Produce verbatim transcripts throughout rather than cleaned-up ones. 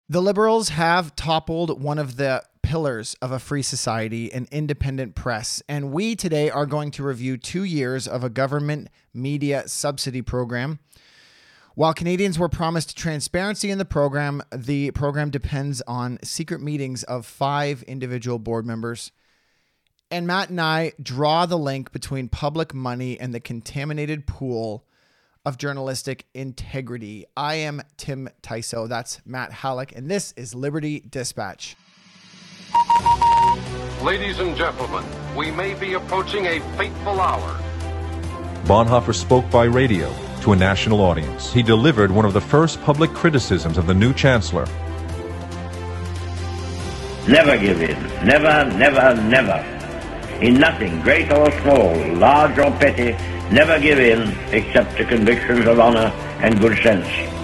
The Liberals have toppled one of the pillars of a free society, an independent press, and we today are going to review two years of a government media subsidy program. While Canadians were promised transparency in the program, the program depends on secret meetings of five individual board members. And Matt and I draw the link between public money and the contaminated pool of journalistic integrity. I am Tim Tyso. That's Matt Halleck, and this is Liberty Dispatch. Ladies and gentlemen, we may be approaching a fateful hour. Bonhoeffer spoke by radio to a national audience. He delivered one of the first public criticisms of the new chancellor. Never give in. Never, never, never. In nothing, great or small, large or petty, never give in except to convictions of honor and good sense.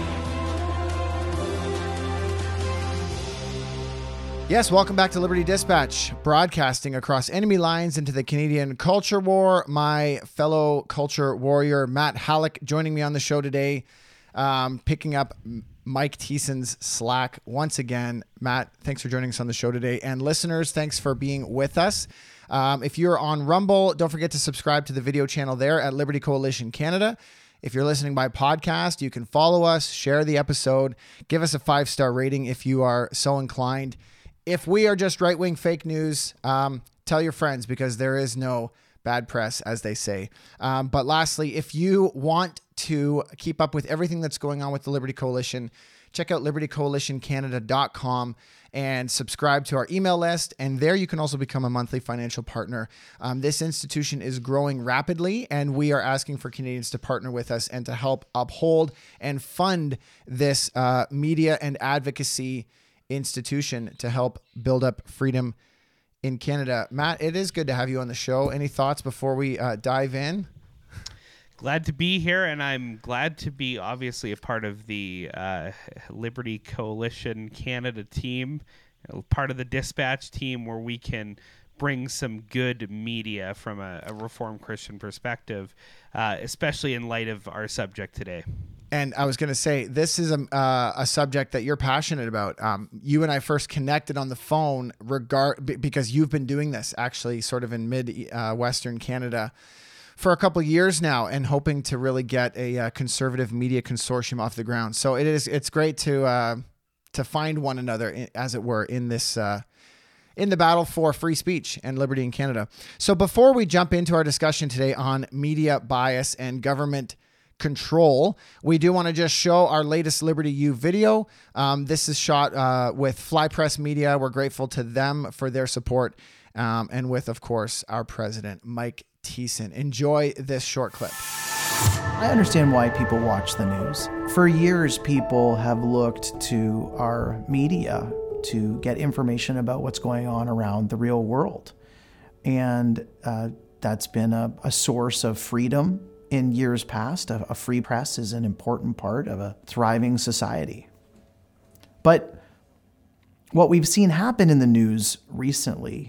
Yes, welcome back to Liberty Dispatch, broadcasting across enemy lines into the Canadian culture war. My fellow culture warrior, Matt Halleck, joining me on the show today, um, picking up Mike Thiessen's slack once again. Matt, thanks for joining us on the show today. And listeners, thanks for being with us. Um, if you're on Rumble, don't forget to subscribe to the video channel there at Liberty Coalition Canada. If you're listening by podcast, you can follow us, share the episode, give us a five-star rating if you are so inclined. If we are just right-wing fake news, um, tell your friends because there is no bad press, as they say. Um, but lastly, if you want to keep up with everything that's going on with the Liberty Coalition, check out liberty coalition canada dot com and subscribe to our email list. And there you can also become a monthly financial partner. Um, this institution is growing rapidly, and we are asking for Canadians to partner with us and to help uphold and fund this uh, media and advocacy institution to help build up freedom in Canada. Matt, it is good to have you on the show. Any thoughts before we uh, dive in? Glad to be here, and I'm glad to be obviously a part of the uh, Liberty Coalition Canada team, part of the Dispatch team where we can bring some good media from a, a Reformed Christian perspective, uh, especially in light of our subject today. And I was going to say, this is a, uh, a subject that you're passionate about. Um, you and I first connected on the phone regard b- because you've been doing this actually sort of in mid uh, Western Canada for a couple of years now, and hoping to really get a uh, conservative media consortium off the ground. So it is it's great to uh, to find one another, in, as it were, in this uh, in the battle for free speech and liberty in Canada. So before we jump into our discussion today on media bias and government control, we do want to just show our latest Liberty U video. Um, this is shot uh, with Fly Press Media. We're grateful to them for their support, um, and with, of course, our president, Mike Thiessen. Enjoy this short clip. I understand why people watch the news. For years, people have looked to our media to get information about what's going on around the real world. And uh, that's been a, a source of freedom in years past. A, a free press is an important part of a thriving society. But what we've seen happen in the news recently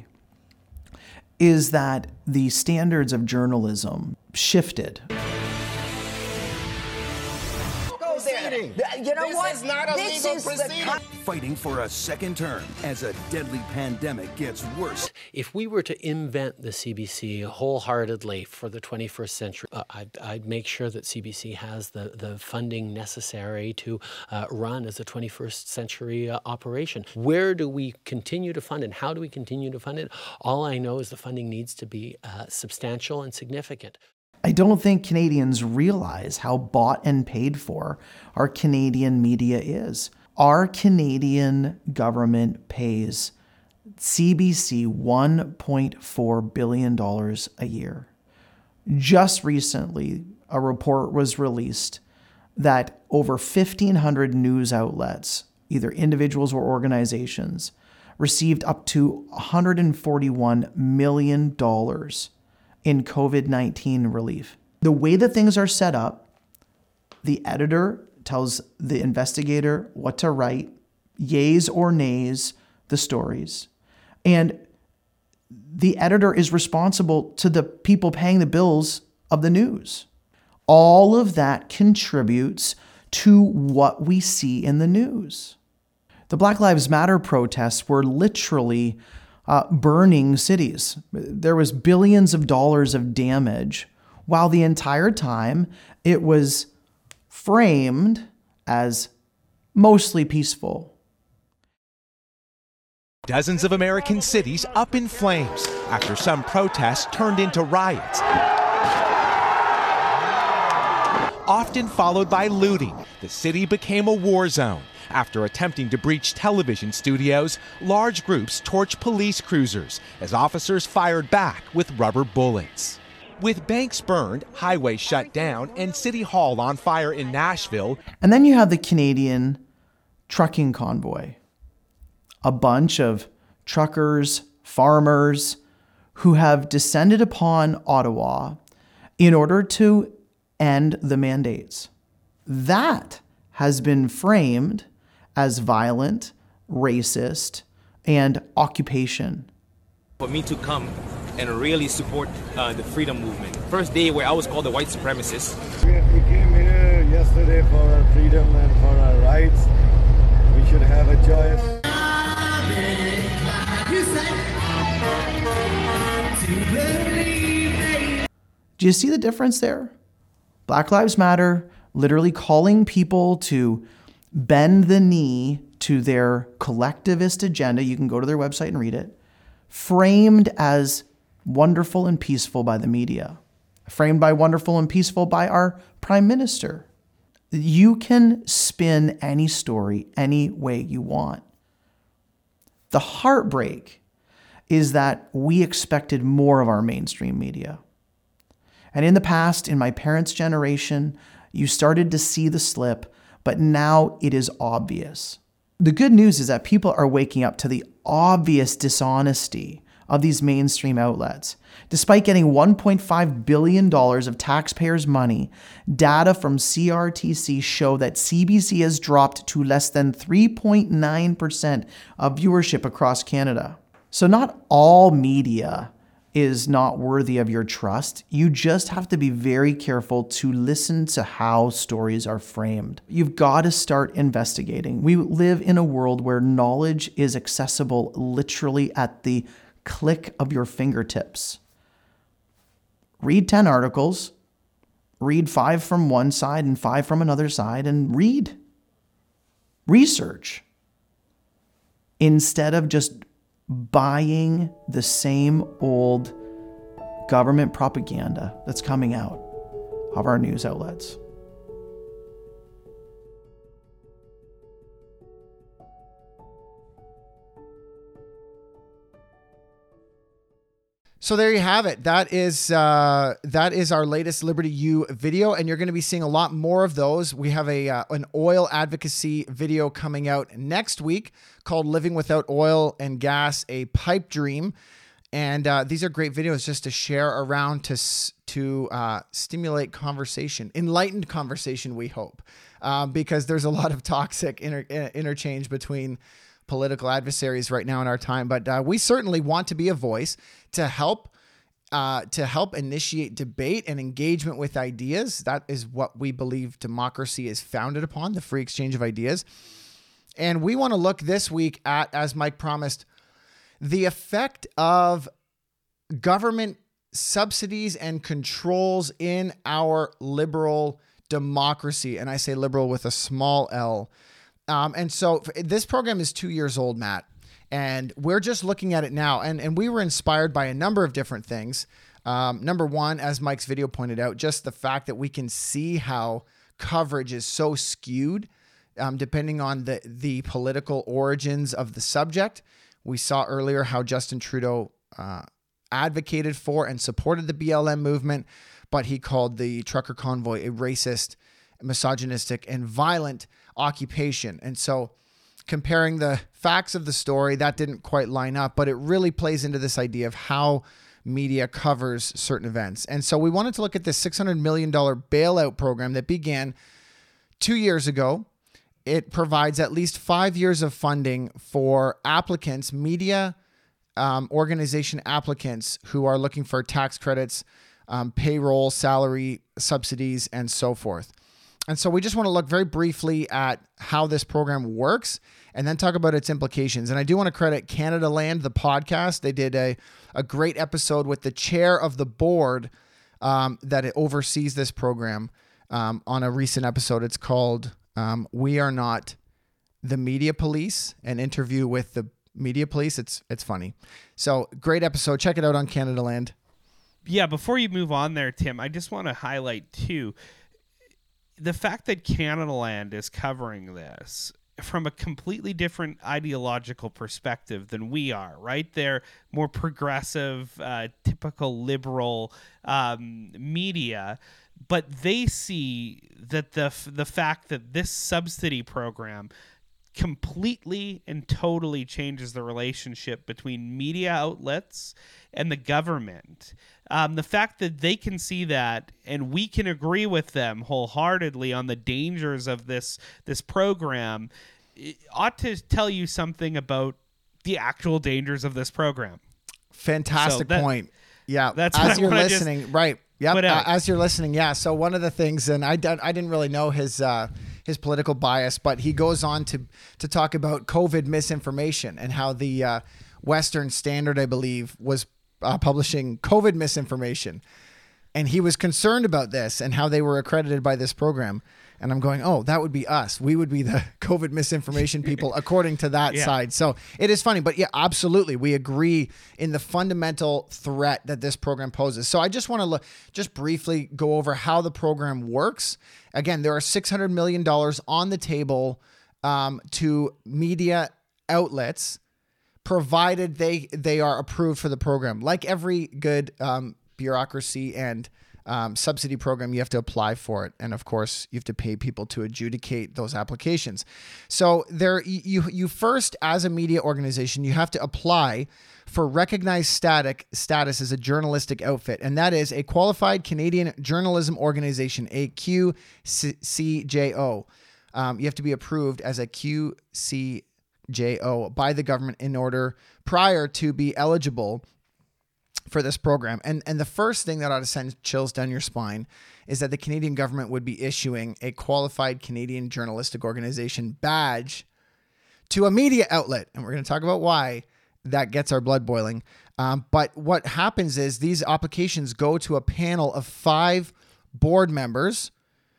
is that the standards of journalism shifted. You know this what? Is not a this legal is proceeding. the Fighting for a second term as a deadly pandemic gets worse. If we were to invent the C B C wholeheartedly for the twenty-first century, uh, I'd, I'd make sure that C B C has the, the funding necessary to uh, run as a twenty-first century uh, operation. Where do we continue to fund and how do we continue to fund it? All I know is the funding needs to be uh, substantial and significant. I don't think Canadians realize how bought and paid for our Canadian media is. Our Canadian government pays C B C one point four billion dollars a year. Just recently, a report was released that over fifteen hundred news outlets, either individuals or organizations, received up to one hundred forty-one million dollars in COVID nineteen relief. The way that things are set up, the editor tells the investigator what to write, yays or nays the stories. And the editor is responsible to the people paying the bills of the news. All of that contributes to what we see in the news. The Black Lives Matter protests were literally uh, burning cities. There was billions of dollars of damage, while the entire time it was framed as mostly peaceful. Dozens of American cities up in flames after some protests turned into riots, often followed by looting. The city became a war zone. After attempting to breach television studios, large groups torched police cruisers as officers fired back with rubber bullets. With banks burned, highways shut down, and City Hall on fire in Nashville. And then you have the Canadian trucking convoy. A bunch of truckers, farmers, who have descended upon Ottawa in order to end the mandates. That has been framed as violent, racist, and occupation. For me to come and really support uh, the freedom movement. First day where I was called a white supremacist. We came here yesterday for our freedom and for our rights. We should have a choice. Do you see the difference there? Black Lives Matter literally calling people to bend the knee to their collectivist agenda. You can go to their website and read it. Framed as wonderful and peaceful by the media. Framed by wonderful and peaceful by our prime minister. You can spin any story any way you want. The heartbreak is that we expected more of our mainstream media. And in the past, in my parents' generation, you started to see the slip, but now it is obvious. The good news is that people are waking up to the obvious dishonesty of these mainstream outlets. Despite getting one point five billion dollars of taxpayers' money, data from C R T C show that C B C has dropped to less than three point nine percent of viewership across Canada. So not all media is not worthy of your trust. You just have to be very careful to listen to how stories are framed. You've got to start investigating. We live in a world where knowledge is accessible literally at the click of your fingertips. Read ten articles, read five from one side and five from another side, and read. Research. Instead of just buying the same old government propaganda that's coming out of our news outlets. So there you have it. That is uh, that is our latest Liberty U video, and you're going to be seeing a lot more of those. We have a uh, an oil advocacy video coming out next week called "Living Without Oil and Gas: A Pipe Dream," and uh, these are great videos just to share around to to uh, stimulate conversation, enlightened conversation. We hope, uh, because there's a lot of toxic inter- interchange between political adversaries right now in our time, but uh, we certainly want to be a voice to help uh, to help initiate debate and engagement with ideas. That is what we believe democracy is founded upon, the free exchange of ideas. And we want to look this week at, as Mike promised, the effect of government subsidies and controls in our liberal democracy. And I say liberal with a small L. Um, and so this program is two years old, Matt, and we're just looking at it now. And, and we were inspired by a number of different things. Um, number one, as Mike's video pointed out, just the fact that we can see how coverage is so skewed, um, depending on the, the political origins of the subject. We saw earlier how Justin Trudeau uh, advocated for and supported the B L M movement, but he called the trucker convoy a racist, misogynistic, and violent occupation. And so comparing the facts of the story, that didn't quite line up, but it really plays into this idea of how media covers certain events. And so we wanted to look at this six hundred million dollars bailout program that began two years ago. It provides at least five years of funding for applicants, media um, organization applicants who are looking for tax credits, um, payroll, salary subsidies, and so forth. and so we just want to look very briefly at how this program works and then talk about its implications. And I do want to credit Canada Land, the podcast. They did a, a great episode with the chair of the board um, that it oversees this program um, on a recent episode. It's called um, We Are Not the Media Police, an interview with the media police. It's it's funny. So great episode. Check it out on Canada Land. Yeah, before you move on there, Tim, I just want to highlight too, the fact that Canada Land is covering this from a completely different ideological perspective than we are, right? They're more progressive, uh, typical liberal um, media, but they see that the the fact that this subsidy program completely and totally changes the relationship between media outlets and the government. Um, the fact that they can see that and we can agree with them wholeheartedly on the dangers of this this program ought to tell you something about the actual dangers of this program. Fantastic so that, point. Yeah, that's as you're listening, right? Yep. Uh, as you're listening, yeah. So one of the things, and I, I didn't really know his uh, his political bias, but he goes on to to talk about COVID misinformation and how the uh, Western Standard, I believe, was uh, publishing COVID misinformation, and he was concerned about this and how they were accredited by this program. And I'm going, oh, that would be us. We would be the COVID misinformation people, according to that yeah. side. So it is funny. But yeah, absolutely. We agree in the fundamental threat that this program poses. So I just want to look, just briefly go over how the program works. Again, there are six hundred million dollars on the table um, to media outlets, provided they, they are approved for the program. Like every good um, bureaucracy and Um, subsidy program, you have to apply for it. And of course, you have to pay people to adjudicate those applications. So there, you, you first, as a media organization, you have to apply for recognized static status as a journalistic outfit. And that is a qualified Canadian journalism organization, a Q C J O. Um, you have to be approved as a Q C J O by the government in order prior to be eligible for this program. And and the first thing that ought to send chills down your spine is that the Canadian government would be issuing a qualified Canadian journalistic organization badge to a media outlet. And we're going to talk about why that gets our blood boiling. Um, but what happens is these applications go to a panel of five board members,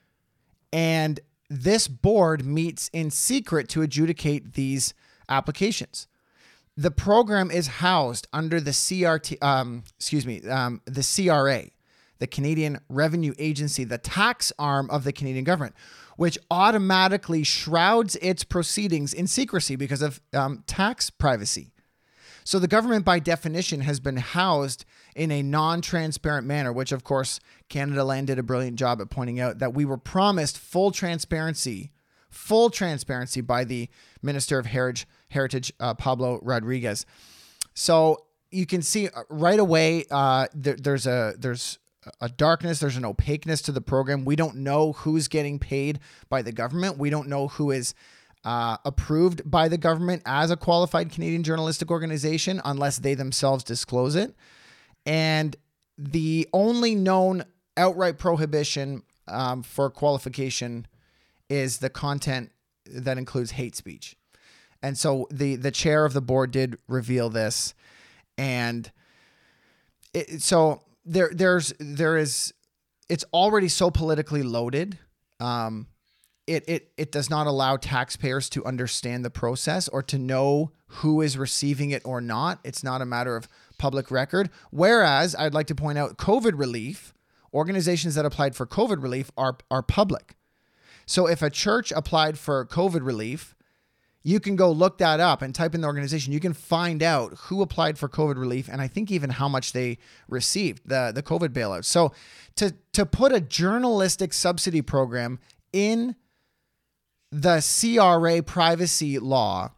and this board meets in secret to adjudicate these applications. The program is housed under the C R T, um, excuse me, um, the C R A, the Canadian Revenue Agency, the tax arm of the Canadian government, which automatically shrouds its proceedings in secrecy because of um, tax privacy. So the government, by definition, has been housed in a non-transparent manner, which, of course, Canada Land did a brilliant job at pointing out that we were promised full transparency, full transparency by the Minister of Heritage, Heritage uh, Pablo Rodriguez. So you can see right away uh, there, there's a there's a darkness, there's an opaqueness to the program. We don't know who's getting paid by the government. We don't know who is uh, approved by the government as a qualified Canadian journalistic organization unless they themselves disclose it. And the only known outright prohibition um, for qualification is the content that includes hate speech. And so the the chair of the board did reveal this, and it, so there there's there is it's already so politically loaded. Um, it it it does not allow taxpayers to understand the process or to know who is receiving it or not. It's not a matter of public record. Whereas I'd like to point out, COVID relief organizations that applied for COVID relief are are public. So if a church applied for COVID relief, you can go look that up and type in the organization. You can find out who applied for COVID relief and I think even how much they received, the, the COVID bailout. So to, to put a journalistic subsidy program in the C R A privacy law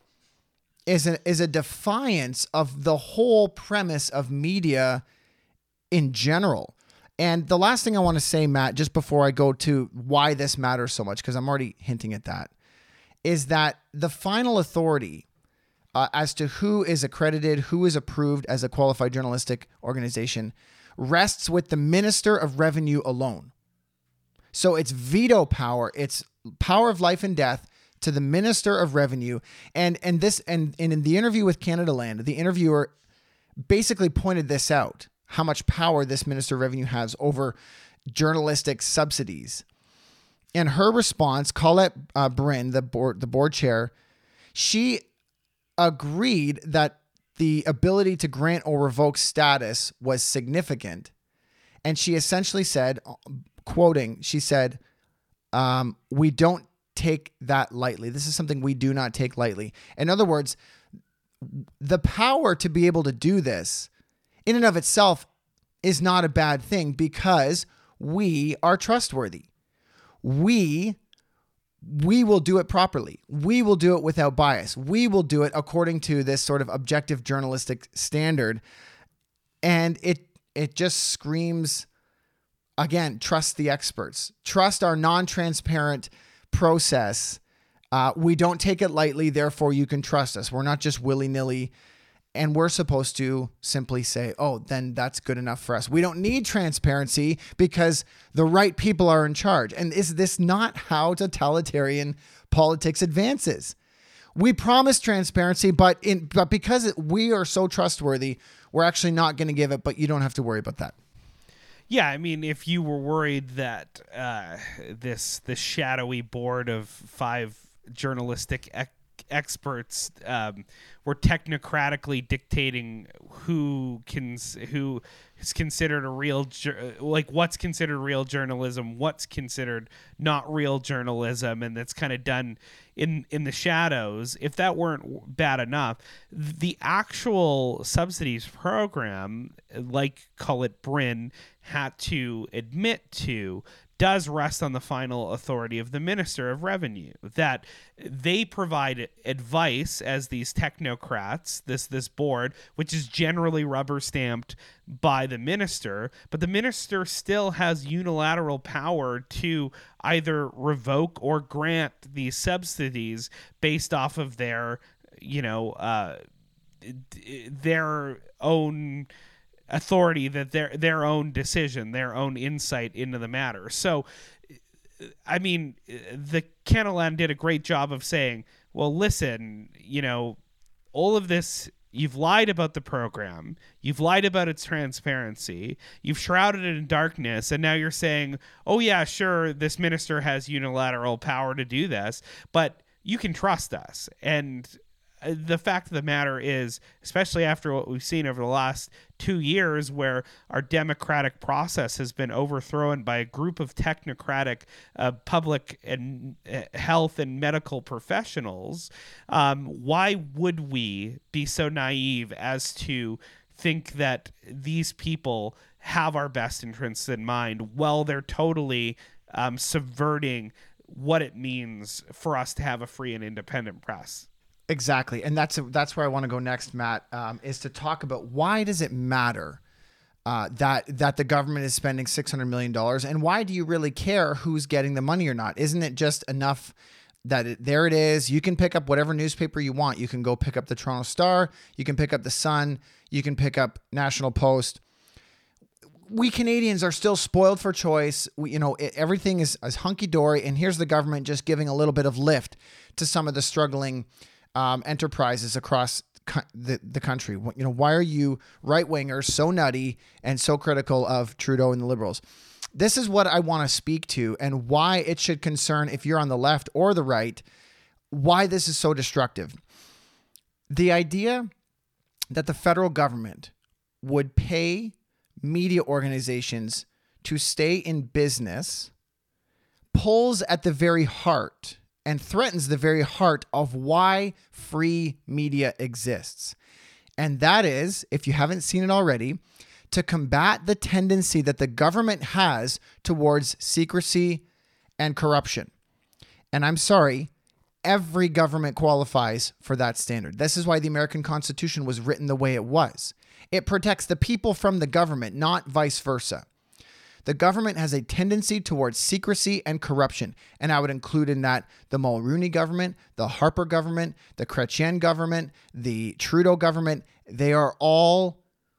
is a, is a defiance of the whole premise of media in general. And the last thing I want to say, Matt, just before I go to why this matters so much, because I'm already hinting at that, is that the final authority uh, as to who is accredited, who is approved as a qualified journalistic organization rests with the Minister of Revenue alone. So it's veto power. It's power of life and death to the Minister of Revenue. And and this and, and in the interview with Canada Land, the interviewer basically pointed this out, how much power this Minister of Revenue has over journalistic subsidies. And her response, Colette uh, Bryn, the board the board chair, she agreed that the ability to grant or revoke status was significant. And she essentially said, quoting, she said, um, we don't take that lightly. This is something we do not take lightly. In other words, the power to be able to do this in and of itself is not a bad thing because we are trustworthy. We we will do it properly. We will do it without bias. We will do it according to this sort of objective journalistic standard. And it it just screams, again, trust the experts. Trust our non-transparent process. Uh, we don't take it lightly, therefore you can trust us. We're not just willy-nilly. And we're supposed to simply say, oh, then that's good enough for us. We don't need transparency because the right people are in charge. And is this not how totalitarian politics advances? We promise transparency, but in but because it, we are so trustworthy, we're actually not going to give it, but you don't have to worry about that. Yeah, I mean, if you were worried that uh, this this shadowy board of five journalistic ex- experts um, were technocratically dictating who can who is considered a real like what's considered real journalism, what's considered not real journalism, and that's kind of done in in the shadows. If that weren't bad enough, the actual subsidies program, like Colette Bryn had to admit to, does rest on the final authority of the Minister of Revenue, that they provide advice as these technocrats, this this board, which is generally rubber stamped by the minister, but the minister still has unilateral power to either revoke or grant these subsidies based off of their, you know, uh, their own authority, that their their own decision, their own insight into the matter. So, I mean, the Canada Land did a great job of saying, well, listen, you know, all of this, you've lied about the program, you've lied about its transparency, you've shrouded it in darkness, and now you're saying, oh yeah, sure, this minister has unilateral power to do this, but you can trust us. And the fact of the matter is, especially after what we've seen over the last two years where our democratic process has been overthrown by a group of technocratic uh, public and uh, health and medical professionals, um, why would we be so naive as to think that these people have our best interests in mind while they're totally um, subverting what it means for us to have a free and independent press? Exactly. And that's that's where I want to go next, Matt, um, is to talk about why does it matter uh, that that the government is spending six hundred million dollars, and why do you really care who's getting the money or not? Isn't it just enough that it, there it is, you can pick up whatever newspaper you want. You can go pick up the Toronto Star, you can pick up the Sun, you can pick up National Post. We Canadians are still spoiled for choice. We, you know, it, everything is, is hunky-dory, and here's the government just giving a little bit of lift to some of the struggling Um, enterprises across co- the, the country. You know, why are you right-wingers so nutty and so critical of Trudeau and the Liberals? This is what I want to speak to, and why it should concern, if you're on the left or the right, why this is so destructive. The idea that the federal government would pay media organizations to stay in business pulls at the very heart and threatens the very heart of why free media exists. And that is, if you haven't seen it already, to combat the tendency that the government has towards secrecy and corruption. And I'm sorry, every government qualifies for that standard. This is why the American Constitution was written the way it was. It protects the people from the government, not vice versa. The government has a tendency towards secrecy and corruption, and I would include in that the Mulroney government, the Harper government, the Chrétien government, the Trudeau government. They are all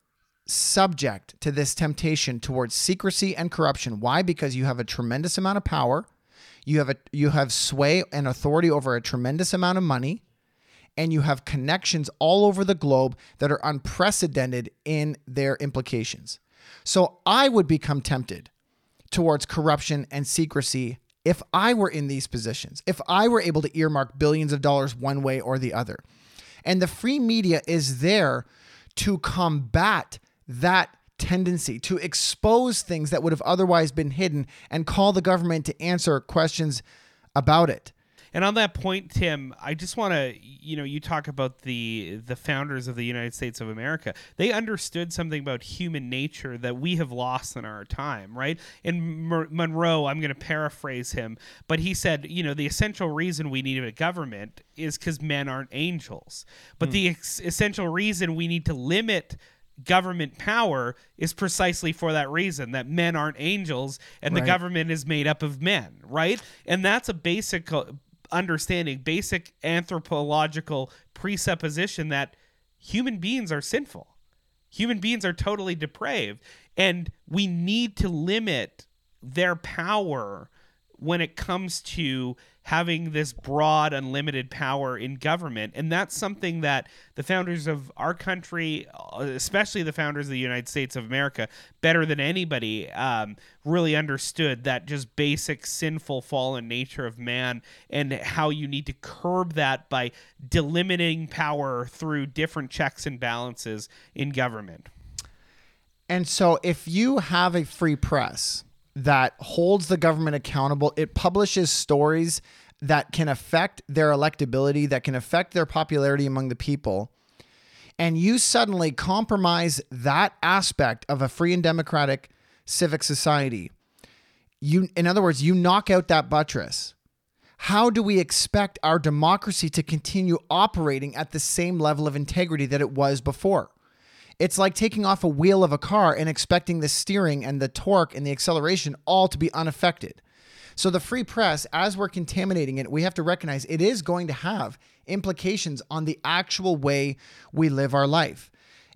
subject to this temptation towards secrecy and corruption. Why? Because you have a tremendous amount of power. You have a you have sway and authority over a tremendous amount of money, and you have connections all over the globe that are unprecedented in their implications. So I would become tempted towards corruption and secrecy if I were in these positions, if I were able to earmark billions of dollars one way or the other. And the free media is there to combat that tendency, to expose things that would have otherwise been hidden and call the government to answer questions about it. And on that point, Tim, I just want to, you know, you talk about the the founders of the United States of America. They understood something about human nature that we have lost in our time, right? And M- Monroe, I'm going to paraphrase him, but he said, you know, the essential reason we need a government is because men aren't angels. But mm. the ex- essential reason we need to limit government power is precisely for that reason, that men aren't angels and right. the government is made up of men, right? And that's a basic understanding, basic anthropological presupposition that human beings are sinful. Human beings are totally depraved, and we need to limit their power when it comes to having this broad, unlimited power in government. And that's something that the founders of our country, especially the founders of the United States of America, better than anybody, um, really understood that just basic sinful fallen nature of man and how you need to curb that by delimiting power through different checks and balances in government. And so if you have a free press that holds the government accountable, it publishes stories that can affect their electability, that can affect their popularity among the people, and you suddenly compromise that aspect of a free and democratic civic society, you, in other words, you knock out that buttress. How do we expect our democracy to continue operating at the same level of integrity that it was before? It's like taking off a wheel of a car and expecting the steering and the torque and the acceleration all to be unaffected. So the free press, as we're contaminating it, we have to recognize it is going to have implications on the actual way we live our life.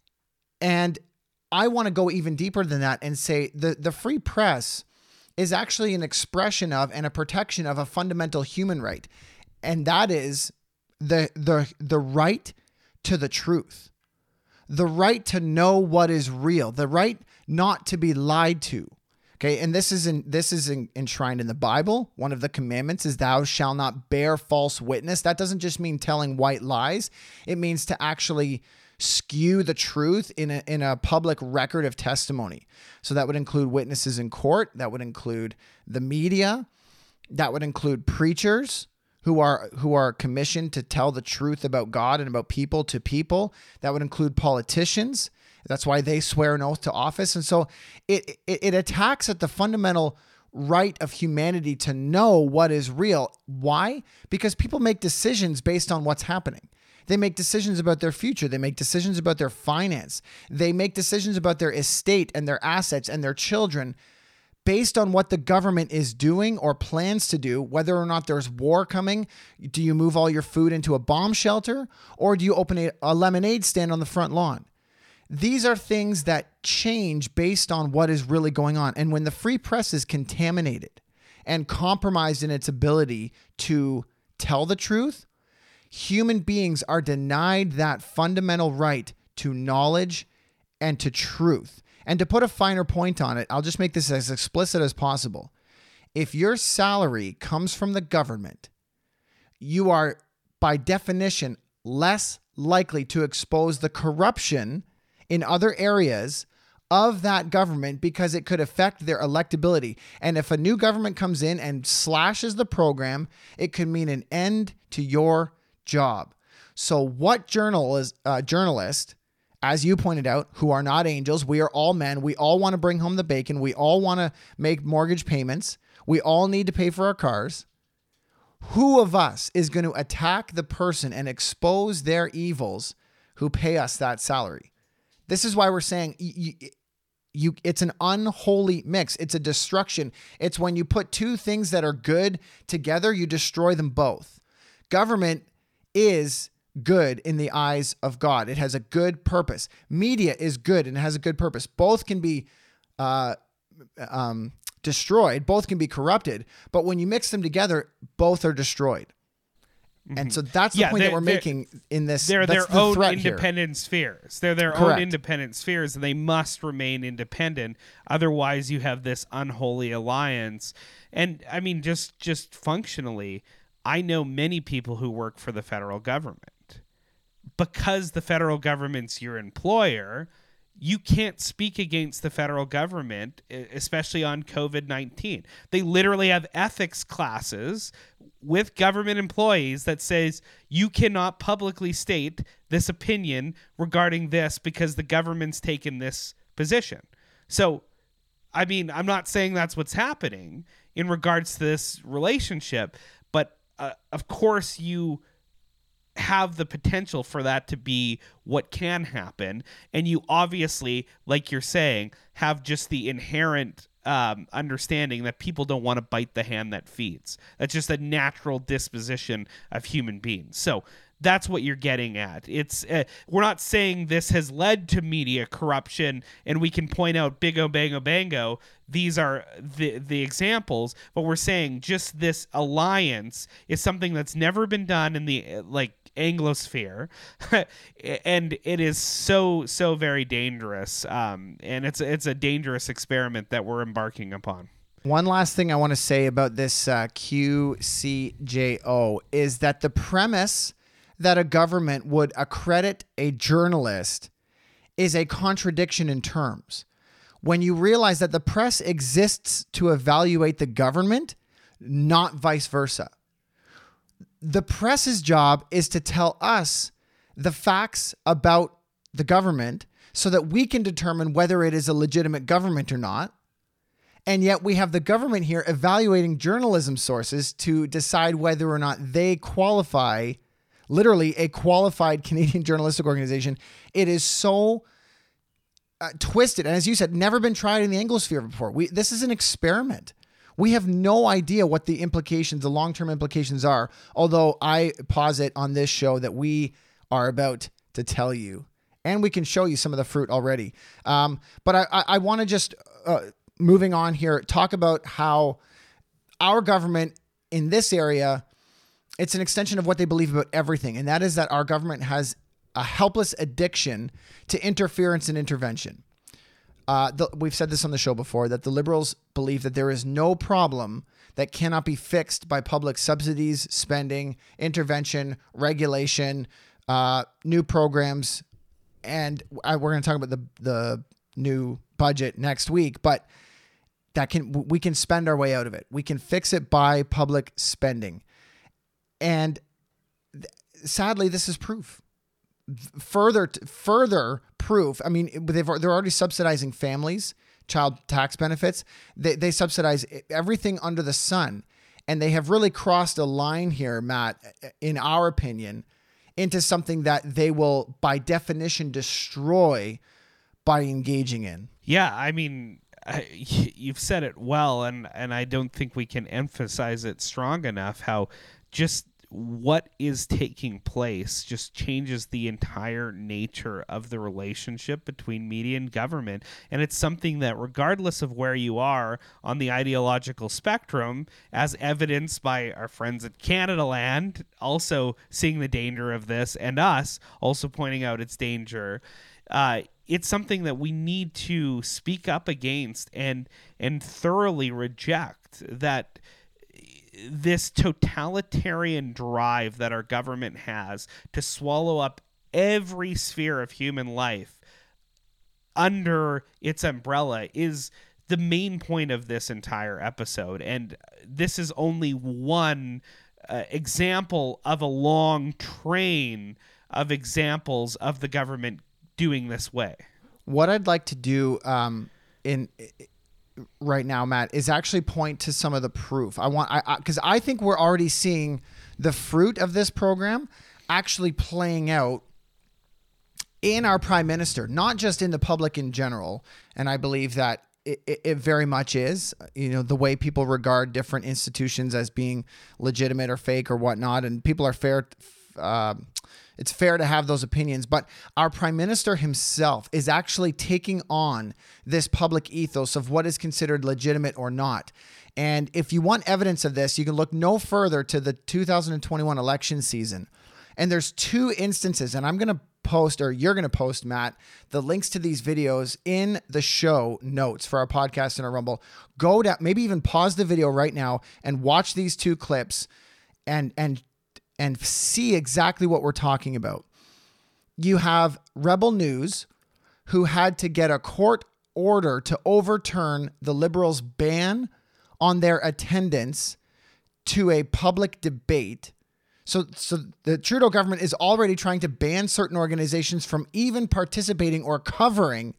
And I want to go even deeper than that and say the, the free press is actually an expression of and a protection of a fundamental human right. And that is the the the right to the truth. The right to know what is real, the right not to be lied to. Okay, and this is in, this is in, enshrined in the Bible. One of the commandments is thou shalt not bear false witness. That doesn't just mean telling white lies. It means to actually skew the truth in a, in a public record of testimony. So that would include witnesses in court. That would include the media. That would include preachers who are who are commissioned to tell the truth about God and about people to people. That would include politicians. That's why they swear an oath to office. And so it, it, it attacks at the fundamental right of humanity to know what is real. Why? Because people make decisions based on what's happening. They make decisions about their future. They make decisions about their finance. They make decisions about their estate and their assets and their children based on what the government is doing or plans to do, whether or not there's war coming. Do you move all your food into a bomb shelter, or do you open a, a lemonade stand on the front lawn? These are things that change based on what is really going on. And when the free press is contaminated and compromised in its ability to tell the truth, human beings are denied that fundamental right to knowledge and to truth. And to put a finer point on it, I'll just make this as explicit as possible. If your salary comes from the government, you are by definition less likely to expose the corruption in other areas of that government because it could affect their electability. And if a new government comes in and slashes the program, it could mean an end to your job. So what journal is, uh, journalist, as you pointed out, who are not angels, we are all men. We all want to bring home the bacon. We all want to make mortgage payments. We all need to pay for our cars. Who of us is going to attack the person and expose their evils who pay us that salary? This is why we're saying you, you, it's an unholy mix. It's a destruction. It's when you put two things that are good together, you destroy them both. Government is good in the eyes of God. It has a good purpose. Media is good and it has a good purpose. Both can be uh, um, destroyed. Both can be corrupted. But when you mix them together, both are destroyed. Mm-hmm. And so that's the yeah, point that we're making in this. They're that's their the own threat independent here. spheres. They're their Correct. own independent spheres, and they must remain independent. Otherwise, you have this unholy alliance. And I mean, just just functionally, I know many people who work for the federal government. Because the federal government's your employer, you can't speak against the federal government, especially on COVID nineteen. They literally have ethics classes with government employees that says you cannot publicly state this opinion regarding this because the government's taken this position. So, I mean, I'm not saying that's what's happening in regards to this relationship, but uh, of course you have the potential for that to be what can happen. And you obviously, like you're saying, have just the inherent um, understanding that people don't want to bite the hand that feeds. That's just a natural disposition of human beings. So that's what you're getting at. It's uh, we're not saying this has led to media corruption and we can point out bigo, bango, bango. These are the the examples, but we're saying just this alliance is something that's never been done in the like Anglosphere, and it is so so very dangerous. Um, and it's it's a dangerous experiment that we're embarking upon. One last thing I want to say about this uh, Q C J O is that the premise that a government would accredit a journalist is a contradiction in terms. When you realize that the press exists to evaluate the government, not vice versa. The press's job is to tell us the facts about the government so that we can determine whether it is a legitimate government or not. And yet we have the government here evaluating journalism sources to decide whether or not they qualify, literally a qualified Canadian journalistic organization. It is so uh, twisted. And as you said, never been tried in the Anglosphere before. We, this is an experiment. We have no idea what the implications, the long-term implications are, although I posit on this show that we are about to tell you, and we can show you some of the fruit already. Um, but I, I, I want to just, uh, moving on here, talk about how our government in this area, it's an extension of what they believe about everything, and that is that our government has a helpless addiction to interference and intervention. Uh, the, we've said this on the show before, that the Liberals believe that there is no problem that cannot be fixed by public subsidies, spending, intervention, regulation, uh, new programs, and I, we're going to talk about the the new budget next week. But that can we can spend our way out of it. We can fix it by public spending, and th- sadly, this is proof. Further, further proof. I mean, they've they're already subsidizing families, child tax benefits. They they subsidize everything under the sun, and they have really crossed a line here, Matt, in our opinion, into something that they will, by definition, destroy by engaging in. Yeah, I mean, I, you've said it well, and and I don't think we can emphasize it strong enough. How just what is taking place just changes the entire nature of the relationship between media and government. And it's something that, regardless of where you are on the ideological spectrum, as evidenced by our friends at Canadaland also seeing the danger of this, and us also pointing out its danger, uh, it's something that we need to speak up against and and thoroughly reject. That this totalitarian drive that our government has to swallow up every sphere of human life under its umbrella is the main point of this entire episode. And this is only one uh, example of a long train of examples of the government doing this way. What I'd like to do um, in... right now, Matt, is actually point to some of the proof. I want, I, because I, I think we're already seeing the fruit of this program actually playing out in our prime minister, not just in the public in general. And I believe that it, it, it very much is, you know, the way people regard different institutions as being legitimate or fake or whatnot. And people are fair, uh, It's fair to have those opinions, but our prime minister himself is actually taking on this public ethos of what is considered legitimate or not. And if you want evidence of this, you can look no further to the two thousand twenty-one election season. And there's two instances, and I'm going to post, or you're going to post, Matt, the links to these videos in the show notes for our podcast and our Rumble. Go down, maybe even pause the video right now and watch these two clips and, and, and see exactly what we're talking about. You have Rebel News, who had to get a court order to overturn the Liberals' ban on their attendance to a public debate. So, so the Trudeau government is already trying to ban certain organizations from even participating or covering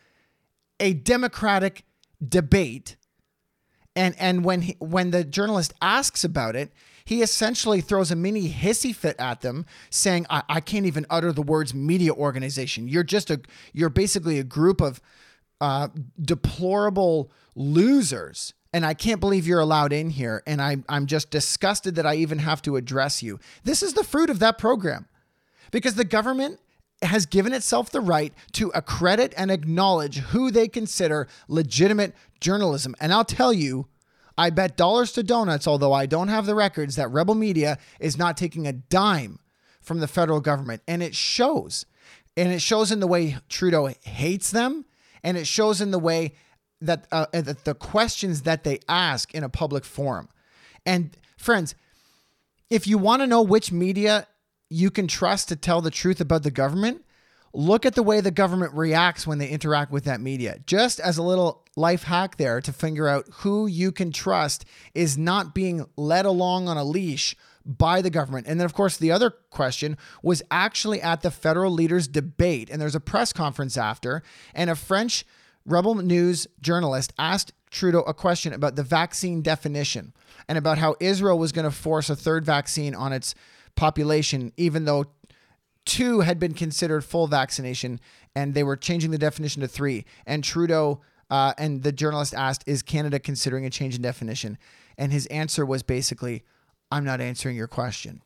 a democratic debate. And and when he, when the journalist asks about it, he essentially throws a mini hissy fit at them, saying, I, I can't even utter the words media organization. You're just a, you're basically a group of uh, deplorable losers. And I can't believe you're allowed in here. And I, I'm just disgusted that I even have to address you. This is the fruit of that program, because the government has given itself the right to accredit and acknowledge who they consider legitimate journalism. And I'll tell you, I bet dollars to donuts, although I don't have the records, that Rebel Media is not taking a dime from the federal government. And it shows. And it shows in the way Trudeau hates them. And it shows in the way that, uh, that the questions that they ask in a public forum. And friends, if you want to know which media you can trust to tell the truth about the government, look at the way the government reacts when they interact with that media. Just as a little life hack there to figure out who you can trust is not being led along on a leash by the government. And then, of course, the other question was actually at the federal leaders' debate. And there's a press conference after, and a French Rebel News journalist asked Trudeau a question about the vaccine definition and about how Israel was going to force a third vaccine on its population, even though two had been considered full vaccination, and they were changing the definition to three. And Trudeau uh, and the journalist asked, is Canada considering a change in definition? And his answer was basically, I'm not answering your question.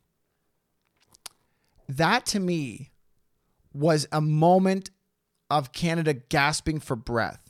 That to me was a moment of Canada gasping for breath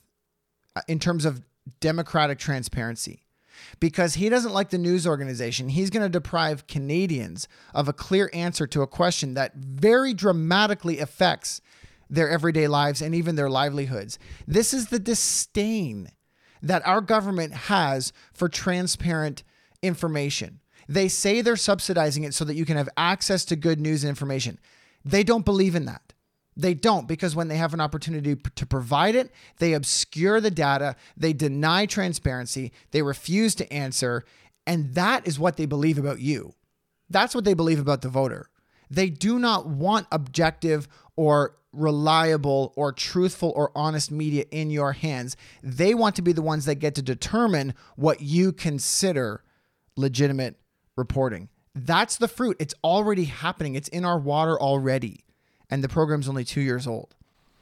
in terms of democratic transparency, because he doesn't like the news organization. He's going to deprive Canadians of a clear answer to a question that very dramatically affects their everyday lives and even their livelihoods. This is the disdain that our government has for transparent information. They say they're subsidizing it so that you can have access to good news and information. They don't believe in that. They don't, because when they have an opportunity to provide it, they obscure the data, they deny transparency, they refuse to answer, and that is what they believe about you. That's what they believe about the voter. They do not want objective or reliable or truthful or honest media in your hands. They want to be the ones that get to determine what you consider legitimate reporting. That's the fruit. It's already happening. It's in our water already. And the program's only two years old.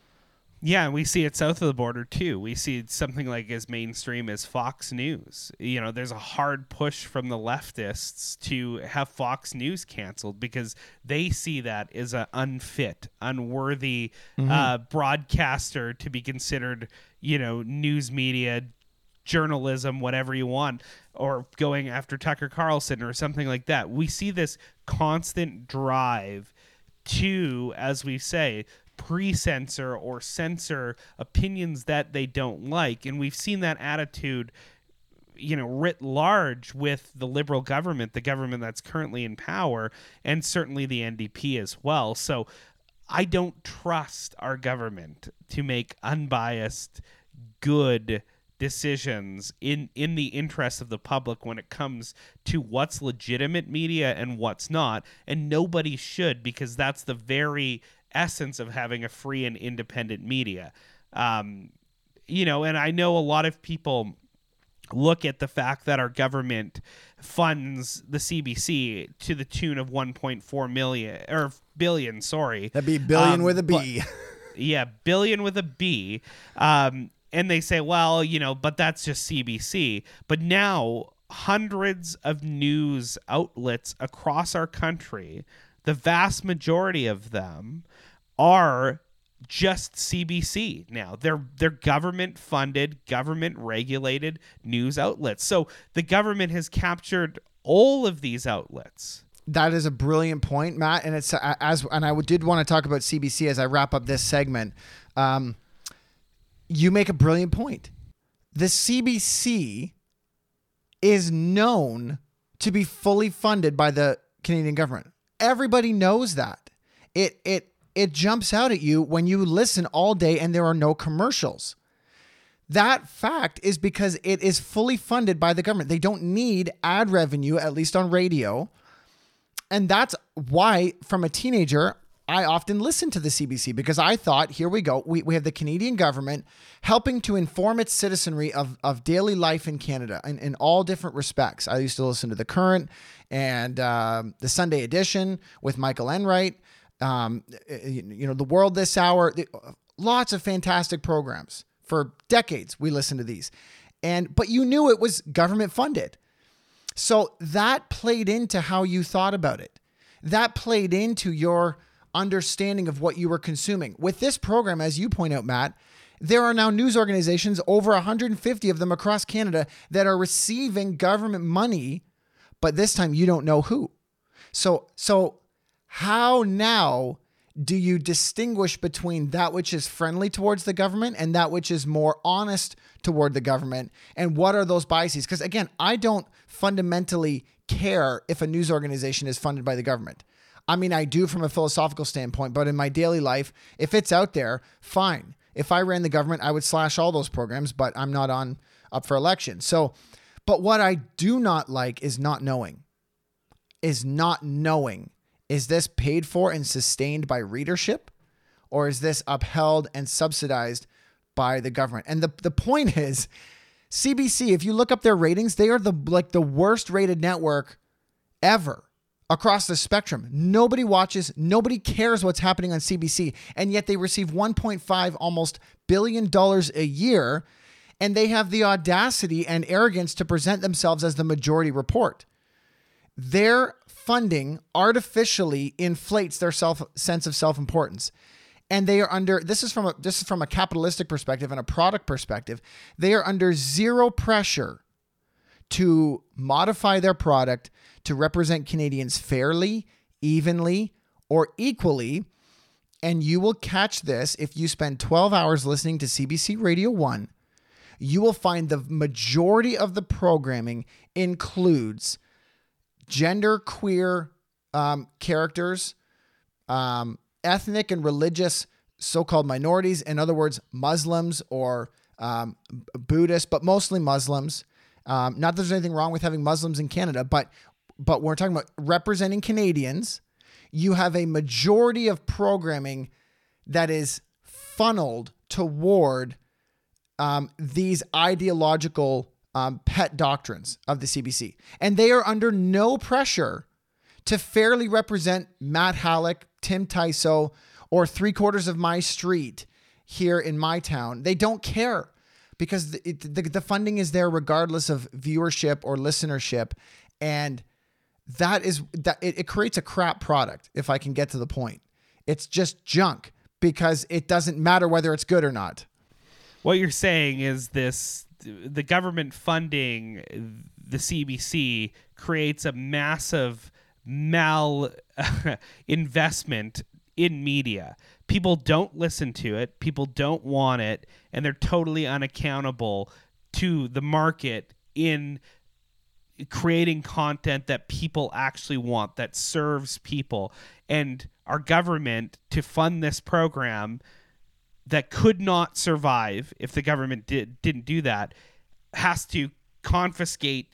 Yeah, we see it south of the border too. We see something like as mainstream as Fox News. You know, there's a hard push from the leftists to have Fox News canceled because they see that as an unfit, unworthy mm-hmm. uh, broadcaster to be considered, you know, news media, journalism, whatever you want, or going after Tucker Carlson or something like that. We see this constant drive to, as we say, pre-censor or censor opinions that they don't like. And we've seen that attitude, you know, writ large with the Liberal government, the government that's currently in power, and certainly the N D P as well. So I don't trust our government to make unbiased, good decisions in, in the interest of the public when it comes to what's legitimate media and what's not. And nobody should, because that's the very essence of having a free and independent media. Um, you know, and I know a lot of people look at the fact that our government funds the C B C to the tune of one point four million or billion, sorry. That'd be billion um, with a B. But, yeah, billion with a B. Um, and they say, well, you know, but that's just C B C. But now hundreds of news outlets across our country, the vast majority of them are just C B C now. They're they're government funded, government regulated news outlets. So the government has captured all of these outlets. That is a brilliant point, Matt. And it's uh, as and I did want to talk about C B C as I wrap up this segment. Um, you make a brilliant point. The C B C is known to be fully funded by the Canadian government. Everybody knows that. It it it jumps out at you when you listen all day and there are no commercials. That fact is because it is fully funded by the government. They don't need ad revenue, at least on radio. And that's why, from a teenager, I often listened to the C B C, because I thought, here we go. We, we have the Canadian government helping to inform its citizenry of, of daily life in Canada in, in all different respects. I used to listen to The Current and um, the Sunday Edition with Michael Enright, um, you know, The World This Hour, lots of fantastic programs. For decades, we listened to these. and But you knew it was government funded. So that played into how you thought about it. That played into your understanding of what you were consuming. With this program, as you point out, Matt, there are now news organizations, over one hundred fifty of them across Canada, that are receiving government money, but this time you don't know who. So, so how now do you distinguish between that which is friendly towards the government and that which is more honest toward the government? And what are those biases? Because again, I don't fundamentally care if a news organization is funded by the government. I mean, I do from a philosophical standpoint, but in my daily life, if it's out there, fine. If I ran the government, I would slash all those programs, but I'm not on up for election. So, but what I do not like is not knowing, is not knowing. Is this paid for and sustained by readership, or is this upheld and subsidized by the government? And the, the point is, C B C, if you look up their ratings, they are the like the worst rated network ever across the spectrum. Nobody watches, nobody cares what's happening on C B C, and yet they receive one point five almost billion dollars a year, and they have the audacity and arrogance to present themselves as the majority report. Their funding artificially inflates their self sense of self-importance. And they are under, this is from a, this is from a capitalistic perspective and a product perspective. They are under zero pressure to modify their product to represent Canadians fairly, evenly, or equally. And you will catch this if you spend twelve hours listening to C B C Radio one. You will find the majority of the programming includes gender queer um, characters, um, ethnic and religious so-called minorities, in other words, Muslims or um, Buddhists, but mostly Muslims. Um, not that there's anything wrong with having Muslims in Canada, but but we're talking about representing Canadians. You have a majority of programming that is funneled toward um, these ideological Um, pet doctrines of the C B C. And they are under no pressure to fairly represent Matt Halleck, Tim Tyso, or three quarters of my street here in my town. They don't care because the, it, the, the funding is there regardless of viewership or listenership. And that is that it, it creates a crap product, if I can get to the point. It's just junk because it doesn't matter whether it's good or not. What you're saying is this: the government funding the C B C creates a massive mal investment in media. People don't listen to it. People don't want it. And they're totally unaccountable to the market in creating content that people actually want, that serves people. And our government, to fund this program that could not survive if the government did, didn't do that, has to confiscate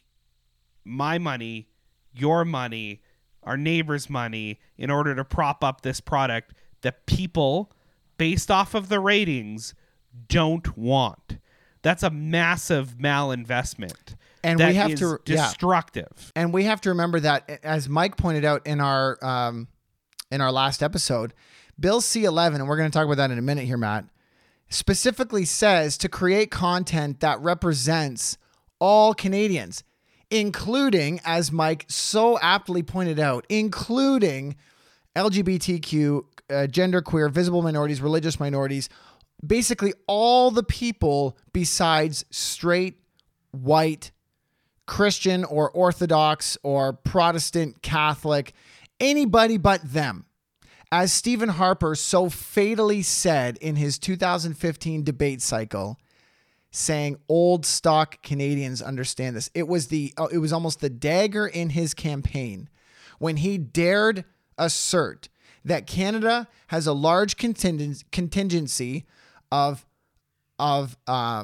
my money, your money, our neighbor's money in order to prop up this product that people, based off of the ratings, don't want. That's a massive malinvestment. And that we have is to destructive. Yeah. And we have to remember that, as Mike pointed out in our um, in our last episode, Bill C eleven, and we're going to talk about that in a minute here, Matt, specifically says to create content that represents all Canadians, including, as Mike so aptly pointed out, including L G B T Q, uh, genderqueer, visible minorities, religious minorities, basically all the people besides straight, white, Christian or Orthodox or Protestant, Catholic, anybody but them. As Stephen Harper so fatally said in his two thousand fifteen debate cycle, saying old stock Canadians understand this. It was the uh, it was almost the dagger in his campaign when he dared assert that Canada has a large contingent, contingency of of uh,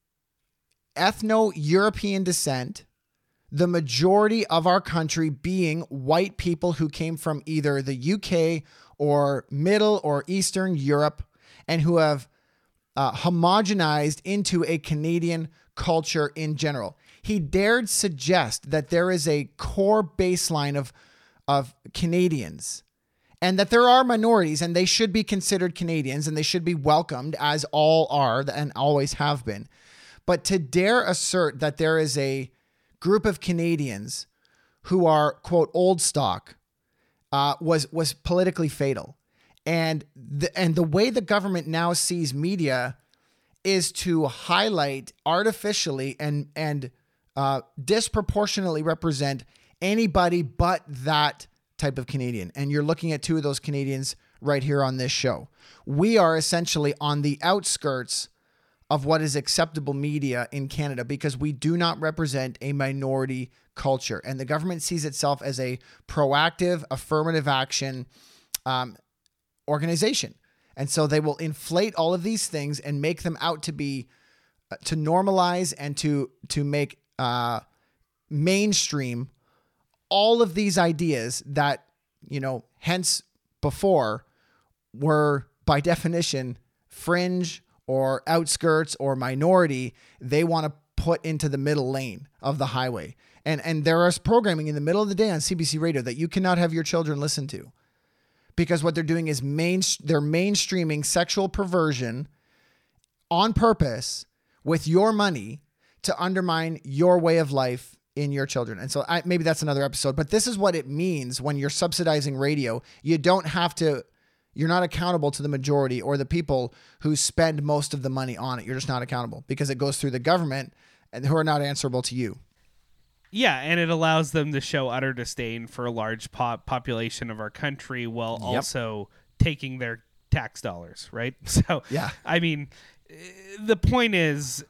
ethno-European descent, the majority of our country being white people who came from either the U K or Middle or Eastern Europe and who have uh, homogenized into a Canadian culture in general. He dared suggest that there is a core baseline of, of Canadians and that there are minorities and they should be considered Canadians and they should be welcomed as all are and always have been. But to dare assert that there is a group of Canadians who are, quote, old stock uh, was was politically fatal. And the, and the way the government now sees media is to highlight artificially and, and uh, disproportionately represent anybody but that type of Canadian. And you're looking at two of those Canadians right here on this show. We are essentially on the outskirts of what is acceptable media in Canada because we do not represent a minority culture. And the government sees itself as a proactive, affirmative action um, organization. And so they will inflate all of these things and make them out to be, uh, to normalize and to, to make uh, mainstream all of these ideas that, you know, hence before were by definition fringe or outskirts or minority. They want to put into the middle lane of the highway. And and there is programming in the middle of the day on C B C radio that you cannot have your children listen to because what they're doing is main they're mainstreaming sexual perversion on purpose with your money to undermine your way of life in your children. And so I, maybe that's another episode, but this is what it means when you're subsidizing radio. You don't have to You're not accountable to the majority or the people who spend most of the money on it. You're just not accountable because it goes through the government and who are not answerable to you. Yeah, and it allows them to show utter disdain for a large pop population of our country while Yep. also taking their tax dollars, right? So, yeah. I mean, the point is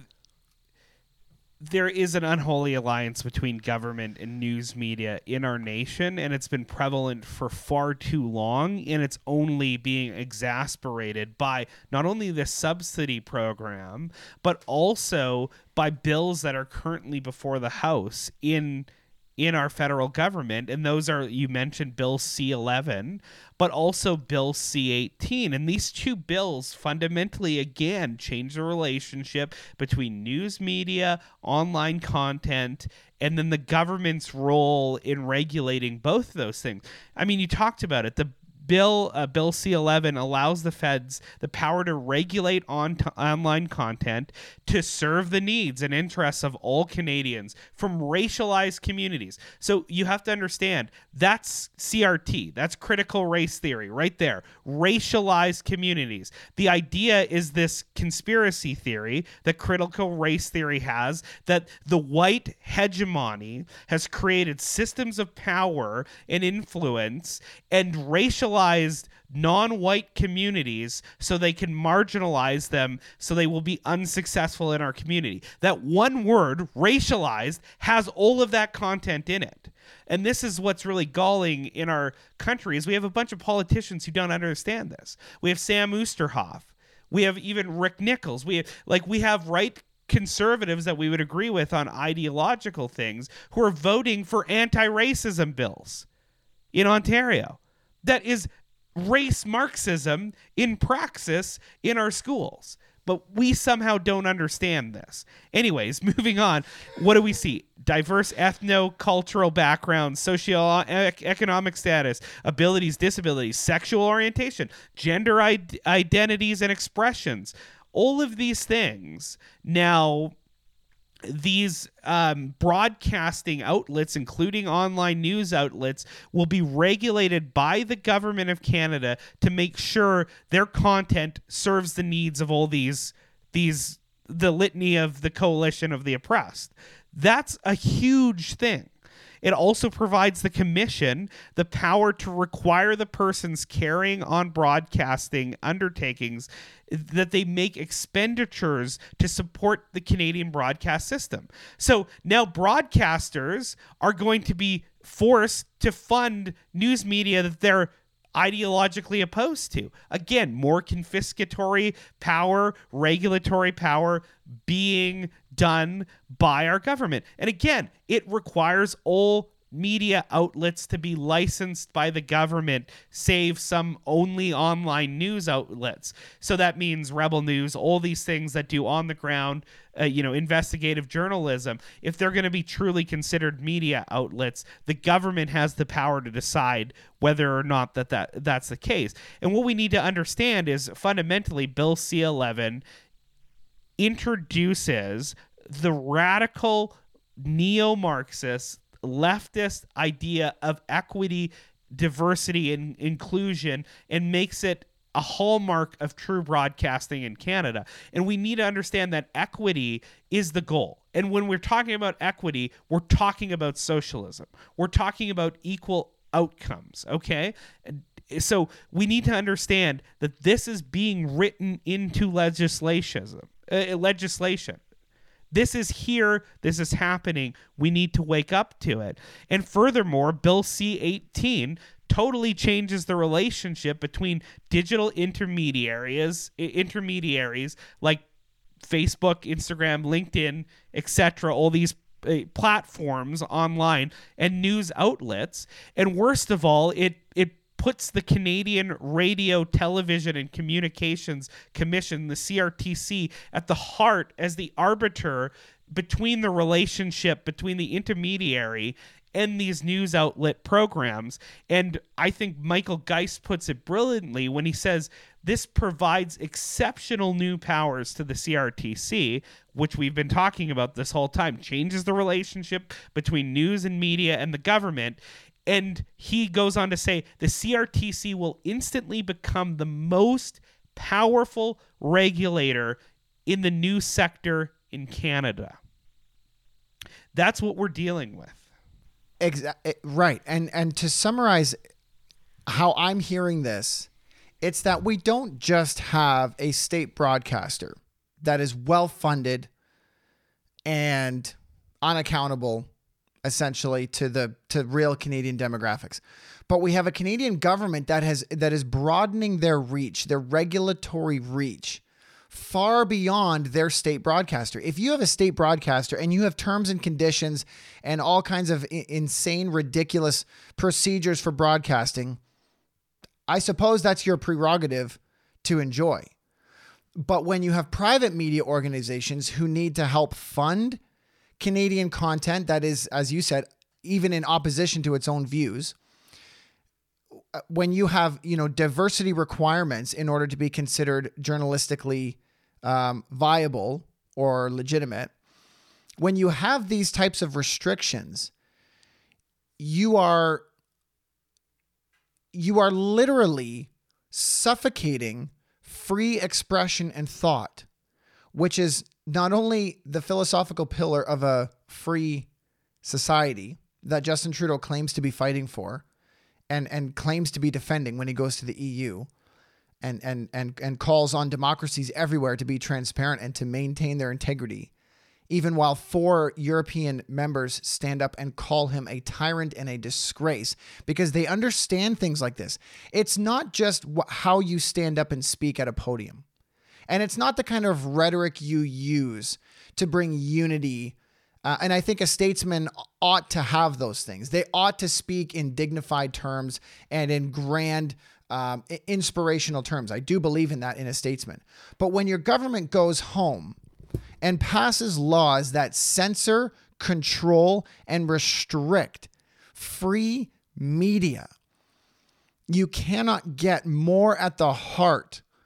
there is an unholy alliance between government and news media in our nation, and it's been prevalent for far too long, and it's only being exasperated by not only the subsidy program, but also by bills that are currently before the House in in our federal government, and those are, you mentioned Bill C eleven, but also Bill C eighteen, and these two bills fundamentally, again, change the relationship between news media, online content, and then the government's role in regulating both of those things. I mean, you talked about it. The Bill uh, Bill C eleven allows the feds the power to regulate on t- online content to serve the needs and interests of all Canadians from racialized communities. So you have to understand that's C R T. That's critical race theory right there. Racialized communities. The idea is this conspiracy theory that critical race theory has, that the white hegemony has created systems of power and influence and racialized non-white communities so they can marginalize them so they will be unsuccessful in our community. That one word, racialized, has all of that content in it. And this is what's really galling in our country is we have a bunch of politicians who don't understand this. We have Sam Oosterhoff. We have even Rick Nichols. We have, like we have right conservatives that we would agree with on ideological things who are voting for anti-racism bills in Ontario. That is race Marxism in praxis in our schools. But we somehow don't understand this. Anyways, moving on. What do we see? Diverse ethno-cultural backgrounds, socio-economic status, abilities, disabilities, sexual orientation, gender id- identities and expressions. All of these things now these um, broadcasting outlets, including online news outlets, will be regulated by the government of Canada to make sure their content serves the needs of all these, these, the litany of the coalition of the oppressed. That's a huge thing. It also provides the commission the power to require the persons carrying on broadcasting undertakings that they make expenditures to support the Canadian broadcast system. So now broadcasters are going to be forced to fund news media that they're ideologically opposed to. Again, more confiscatory power, regulatory power being done by our government. And again, it requires all media outlets to be licensed by the government, save some only online news outlets. So that means Rebel News, all these things that do on the ground, uh, you know, investigative journalism. If they're going to be truly considered media outlets, the government has the power to decide whether or not that, that that's the case. And what we need to understand is fundamentally Bill C eleven introduces the radical neo-Marxist leftist idea of equity, diversity, and inclusion, and makes it a hallmark of true broadcasting in Canada. And we need to understand that equity is the goal. And when we're talking about equity, we're talking about socialism. We're talking about equal outcomes, okay? And so we need to understand that this is being written into legislation. Uh, legislation. This is here. This is happening. We need to wake up to it. And furthermore, Bill C eighteen totally changes the relationship between digital intermediaries, intermediaries like Facebook, Instagram, LinkedIn, et cetera, all these uh, platforms online and news outlets. And worst of all, it it puts the Canadian Radio, Television, and Communications Commission, the C R T C, at the heart as the arbiter between the relationship between the intermediary and these news outlet programs. And I think Michael Geist puts it brilliantly when he says this provides exceptional new powers to the C R T C, which we've been talking about this whole time, changes the relationship between news and media and the government. And he goes on to say the C R T C will instantly become the most powerful regulator in the news sector in Canada. That's what we're dealing with. Exactly. Right. And and to summarize how I'm hearing this, it's that we don't just have a state broadcaster that is well-funded and unaccountable essentially to the to real Canadian demographics. But we have a Canadian government that has that is broadening their reach, their regulatory reach, far beyond their state broadcaster. If you have a state broadcaster and you have terms and conditions and all kinds of I- insane, ridiculous procedures for broadcasting, I suppose that's your prerogative to enjoy. But when you have private media organizations who need to help fund Canadian content that is, as you said, even in opposition to its own views, when you have, you know, diversity requirements in order to be considered journalistically um, viable or legitimate, when you have these types of restrictions, you are you are literally suffocating free expression and thought, which is not only the philosophical pillar of a free society that Justin Trudeau claims to be fighting for and, and claims to be defending when he goes to the E U and, and, and, and calls on democracies everywhere to be transparent and to maintain their integrity, even while four European members stand up and call him a tyrant and a disgrace because they understand things like this. It's not just wh- how you stand up and speak at a podium. And it's not the kind of rhetoric you use to bring unity. Uh, and I think a statesman ought to have those things. They ought to speak in dignified terms and in grand, um, inspirational terms. I do believe in that in a statesman. But when your government goes home and passes laws that censor, control, and restrict free media, you cannot get more at the heart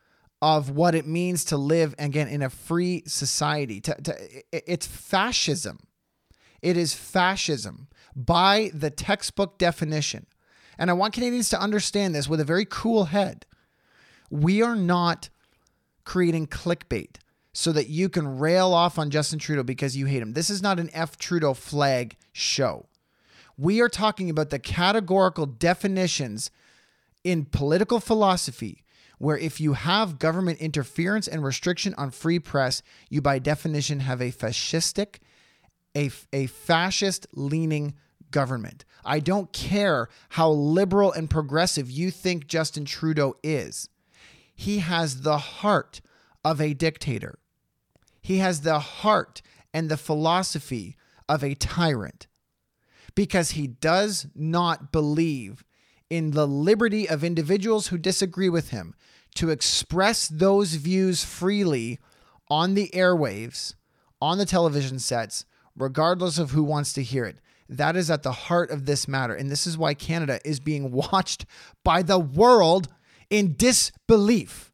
of what it means to live, again, in a free society. To, to, it's fascism. It is fascism by the textbook definition. And I want Canadians to understand this with a very cool head. We are not creating clickbait so that you can rail off on Justin Trudeau because you hate him. This is not an F Trudeau flag show. We are talking about the categorical definitions in political philosophy, where if you have government interference and restriction on free press, you by definition have a fascistic, a, a fascist-leaning government. I don't care how liberal and progressive you think Justin Trudeau is. He has the heart of a dictator. He has the heart and the philosophy of a tyrant, because he does not believe in the liberty of individuals who disagree with him to express those views freely on the airwaves, on the television sets, regardless of who wants to hear it. That is at the heart of this matter. And this is why Canada is being watched by the world in disbelief.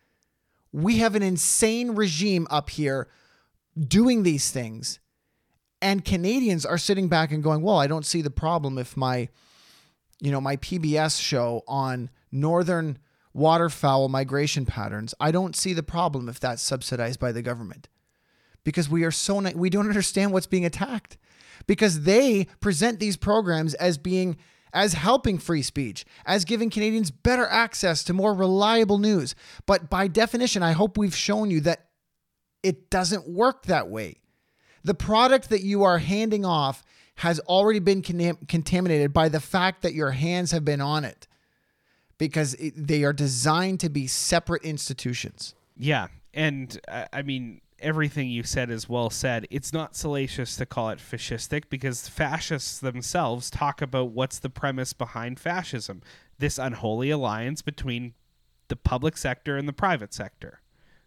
We have an insane regime up here doing these things, and Canadians are sitting back and going, well, I don't see the problem if my, you know, my P B S show on northern waterfowl migration patterns, I don't see the problem if that's subsidized by the government, because we are so, na- we don't understand what's being attacked, because they present these programs as being, as helping free speech, as giving Canadians better access to more reliable news. But by definition, I hope we've shown you that it doesn't work that way. The product that you are handing off has already been con- contaminated by the fact that your hands have been on it, because it, they are designed to be separate institutions. Yeah. And uh, I mean, everything you said is well said. It's not salacious to call it fascistic, because fascists themselves talk about what's the premise behind fascism, this unholy alliance between the public sector and the private sector.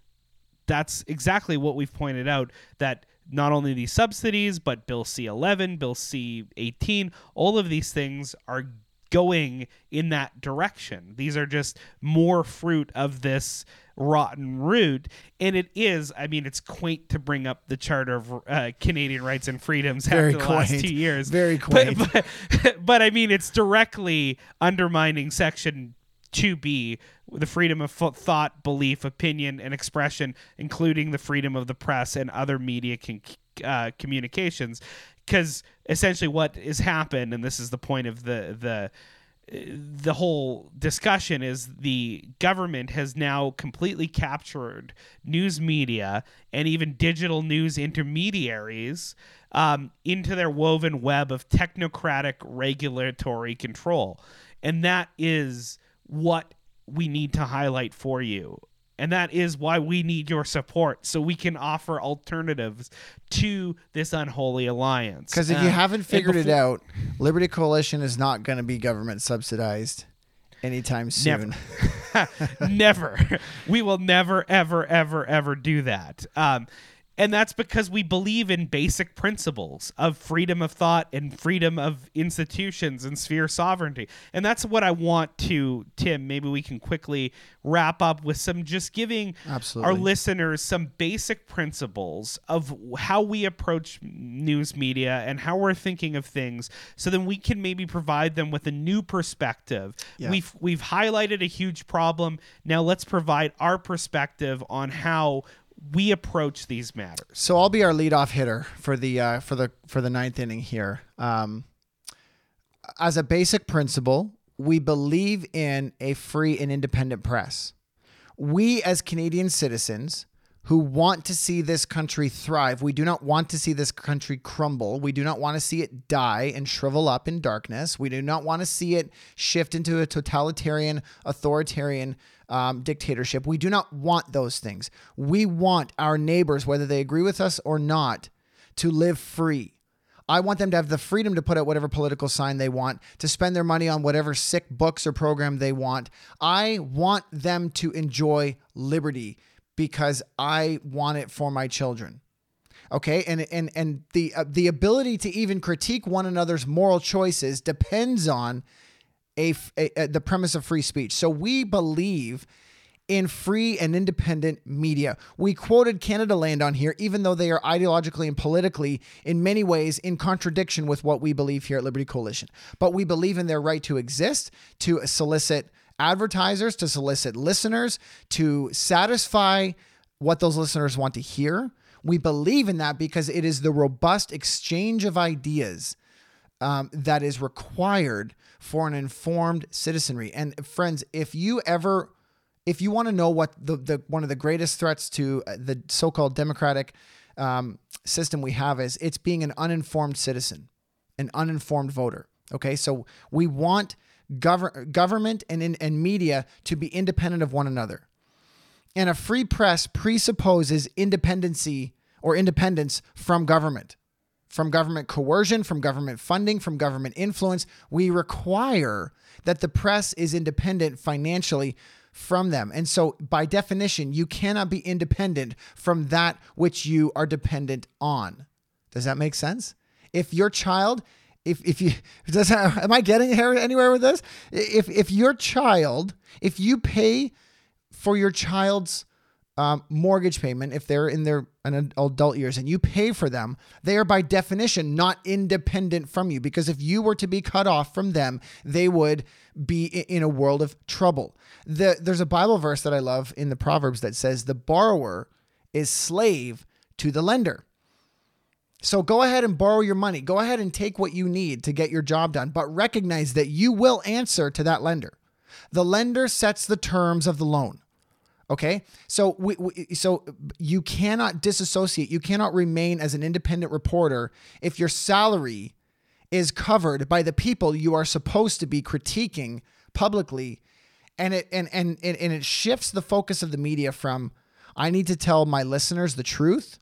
That's exactly what we've pointed out, that not only these subsidies, but Bill C eleven, Bill C eighteen, all of these things are going in that direction. These are just more fruit of this rotten root. And it is, I mean, it's quaint to bring up the Charter of uh, Canadian Rights and Freedoms Very after the quaint. last two years. Very quaint. But, but, but I mean, it's directly undermining Section two B, the freedom of thought, belief, opinion, and expression, including the freedom of the press and other media con- uh, communications. Because essentially what has happened, and this is the point of the the the whole discussion, is the government has now completely captured news media and even digital news intermediaries um, into their woven web of technocratic regulatory control. And that is what we need to highlight for you. And that is why we need your support, so we can offer alternatives to this unholy alliance. Because if uh, you haven't figured before- it out, Liberty Coalition is not going to be government subsidized anytime soon. Never. Never. We will never, ever, ever, ever do that. Um, and that's because we believe in basic principles of freedom of thought and freedom of institutions and sphere sovereignty. And that's what I want to, Tim, maybe we can quickly wrap up with some, just giving Absolutely. our listeners some basic principles of how we approach news media and how we're thinking of things, so then we can maybe provide them with a new perspective. Yeah. We've we've highlighted a huge problem. Now let's provide our perspective on how we approach these matters. So I'll be our leadoff hitter for the uh, for the for the ninth inning here. Um, as a basic principle, we believe in a free and independent press. We, as Canadian citizens who want to see this country thrive, we do not want to see this country crumble. We do not want to see it die and shrivel up in darkness. We do not want to see it shift into a totalitarian, authoritarian um, dictatorship. We do not want those things. We want our neighbors, whether they agree with us or not, to live free. I want them to have the freedom to put out whatever political sign they want, to spend their money on whatever sick books or program they want. I want them to enjoy liberty because I want it for my children. Okay, and and and the uh, the ability to even critique one another's moral choices depends on a, a, a the premise of free speech. So we believe in free and independent media. We quoted Canada Land on here, even though they are ideologically and politically, in many ways, in contradiction with what we believe here at Liberty Coalition. But we believe in their right to exist, to solicit advertisers, to solicit listeners, to satisfy what those listeners want to hear. We believe in that because it is the robust exchange of ideas um, that is required for an informed citizenry. And friends, if you ever... If you want to know what the, the one of the greatest threats to the so-called democratic um, system we have is, it's being an uninformed citizen, an uninformed voter. Okay, so we want gov- government and, in, and media to be independent of one another. And a free press presupposes independency or independence from government, from government coercion, from government funding, from government influence. We require that the press is independent financially from them. And so by definition, you cannot be independent from that which you are dependent on. Does that make sense? If your child, if if you, does that, am I getting here anywhere with this? If if your child, if you pay for your child's um, mortgage payment, if they're in their an adult years and you pay for them, they are by definition not independent from you, because if you were to be cut off from them, they would be in a world of trouble. The, there's a Bible verse that I love in the Proverbs that says the borrower is slave to the lender. So go ahead and borrow your money. Go ahead and take what you need to get your job done, but recognize that you will answer to that lender. The lender sets the terms of the loan. Okay, so we, we, so you cannot disassociate. You cannot remain as an independent reporter if your salary is covered by the people you are supposed to be critiquing publicly, and it and and and it shifts the focus of the media from I need to tell my listeners the truth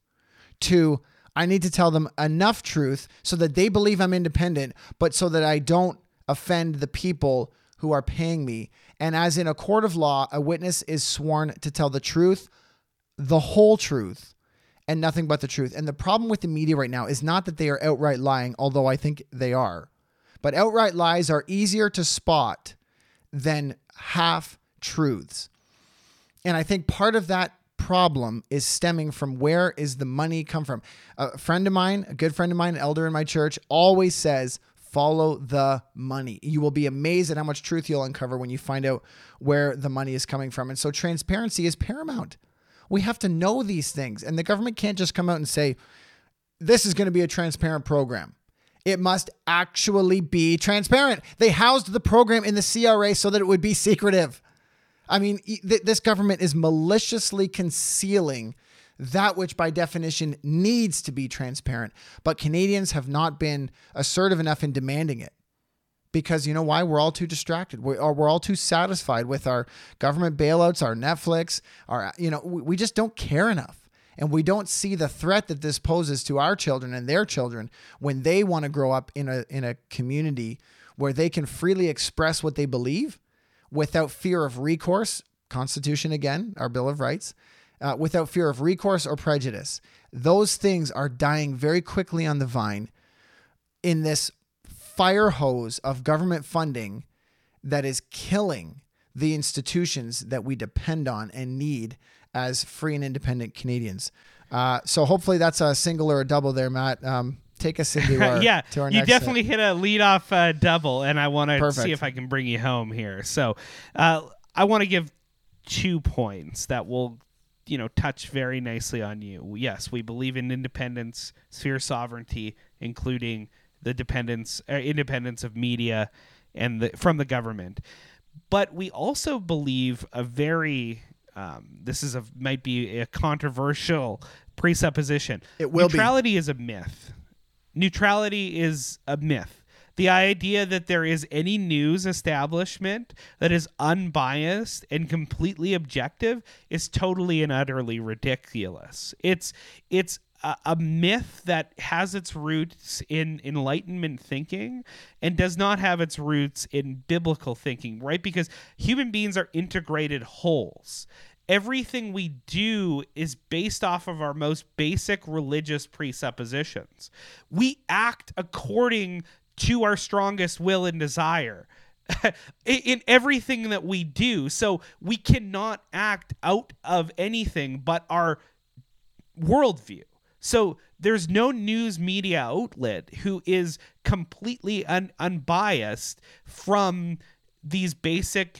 to I need to tell them enough truth so that they believe I'm independent, but so that I don't offend the people who are paying me. And as in a court of law, a witness is sworn to tell the truth, the whole truth, and nothing but the truth. And the problem with the media right now is not that they are outright lying, although I think they are. But outright lies are easier to spot than half truths. And I think part of that problem is stemming from where is the money come from. A friend of mine, a good friend of mine, an elder in my church, always says, follow the money. You will be amazed at how much truth you'll uncover when you find out where the money is coming from. And so transparency is paramount. We have to know these things. And the government can't just come out and say, this is going to be a transparent program. It must actually be transparent. They housed the program in the C R A so that it would be secretive. I mean, th- this government is maliciously concealing that which by definition needs to be transparent. But Canadians have not been assertive enough in demanding it. Because you know why? We're all too distracted. We are, we're all too satisfied with our government bailouts, our Netflix, our, you know, we, we just don't care enough. And we don't see the threat that this poses to our children and their children when they want to grow up in a, in a community where they can freely express what they believe without fear of recourse. Constitution again, our Bill of Rights. Uh, without fear of recourse or prejudice. Those things are dying very quickly on the vine in this fire hose of government funding that is killing the institutions that we depend on and need as free and independent Canadians. Uh, so hopefully that's a single or a double there, Matt. Um, take us into our yeah, to our you next definitely set. hit a leadoff uh, double, and I want to see if I can bring you home here. So uh, I want to give two points that will you know, touch very nicely on you. Yes, we believe in independence, sphere sovereignty, including the dependence, uh, independence of media and the, from the government. But we also believe a very, um, this is a might be a controversial presupposition. It will Neutrality be. is a myth. Neutrality is a myth. The idea that there is any news establishment that is unbiased and completely objective is totally and utterly ridiculous. It's it's a, a myth that has its roots in Enlightenment thinking and does not have its roots in biblical thinking, right? Because human beings are integrated wholes. Everything we do is based off of our most basic religious presuppositions. We act according to our strongest will and desire. in everything that we do. So we cannot act out of anything but our worldview. So there's no news media outlet who is completely un- unbiased from these basic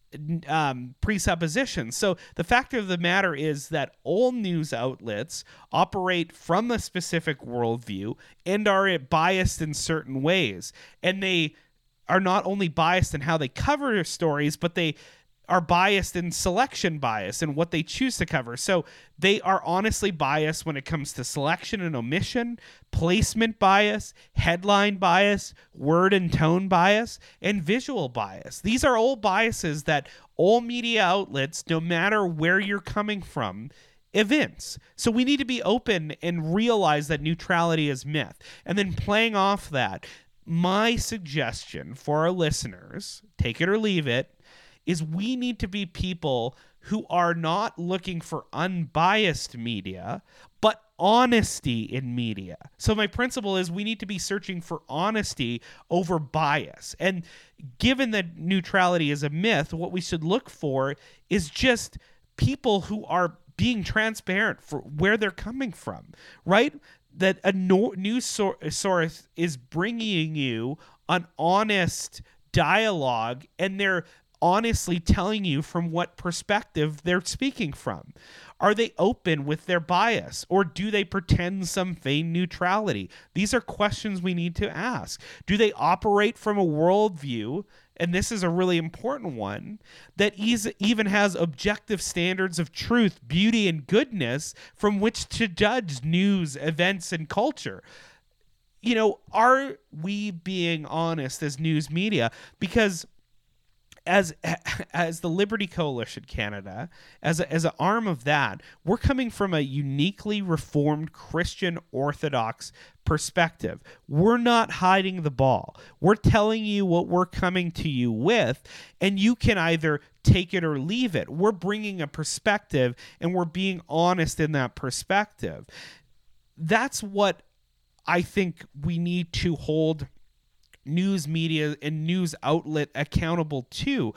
um, presuppositions. So the fact of the matter is that all news outlets operate from a specific worldview and are biased in certain ways. And they are not only biased in how they cover their stories, but they are biased in selection bias and what they choose to cover. So they are honestly biased when it comes to selection and omission, placement bias, headline bias, word and tone bias, and visual bias. These are all biases that all media outlets, no matter where you're coming from, evince. So we need to be open and realize that neutrality is myth. And then playing off that, my suggestion for our listeners, take it or leave it, is we need to be people who are not looking for unbiased media, but honesty in media. So my principle is we need to be searching for honesty over bias. And given that neutrality is a myth, what we should look for is just people who are being transparent for where they're coming from, right? That a no- news sor- source is bringing you an honest dialogue, and they're honestly telling you from what perspective they're speaking from. Are they open with their bias, or do they pretend some feigned neutrality? These are questions we need to ask. Do they operate from a worldview, and this is a really important one, that even has objective standards of truth, beauty, and goodness from which to judge news, events, and culture? You know, are we being honest as news media? Because As as the Liberty Coalition Canada, as a, as an arm of that, we're coming from a uniquely reformed Christian Orthodox perspective. We're not hiding the ball. We're telling you what we're coming to you with, and you can either take it or leave it. We're bringing a perspective, and we're being honest in that perspective. That's what I think we need to hold news media and news outlet accountable to.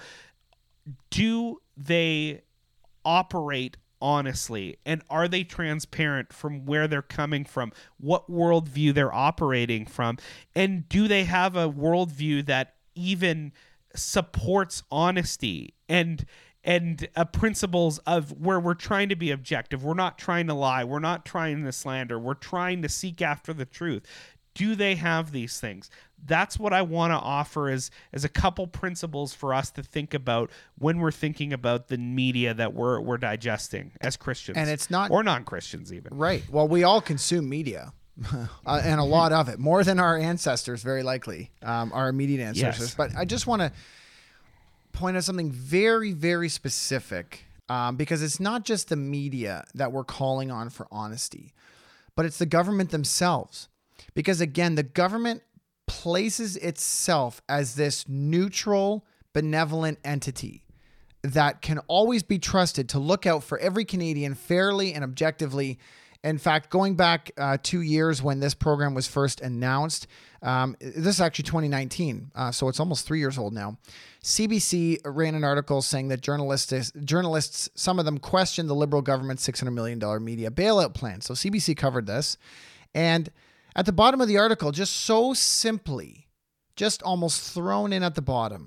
Do they operate honestly, and are they transparent from where they're coming from, what worldview they're operating from, and do they have a worldview that even supports honesty and and uh, principles of where we're trying to be objective? We're not trying to lie, we're not trying to slander, we're trying to seek after the truth. Do they have these things? That's what I want to offer as, as a couple principles for us to think about when we're thinking about the media that we're we're digesting as Christians. And it's not, or non-Christians even. Right. Well, we all consume media. uh, and a lot of it, more than our ancestors, very likely, um, our immediate ancestors. Yes. But I just want to point out something very, very specific, um, because it's not just the media that we're calling on for honesty, but it's the government themselves. Because again, the government places itself as this neutral, benevolent entity that can always be trusted to look out for every Canadian fairly and objectively. In fact, going back uh, two years when this program was first announced, um, this is actually twenty nineteen, uh, so it's almost three years old now. C B C ran an article saying that journalists, journalists, some of them questioned the Liberal government's six hundred million dollars media bailout plan. So C B C covered this. And at the bottom of the article, just so simply, just almost thrown in at the bottom,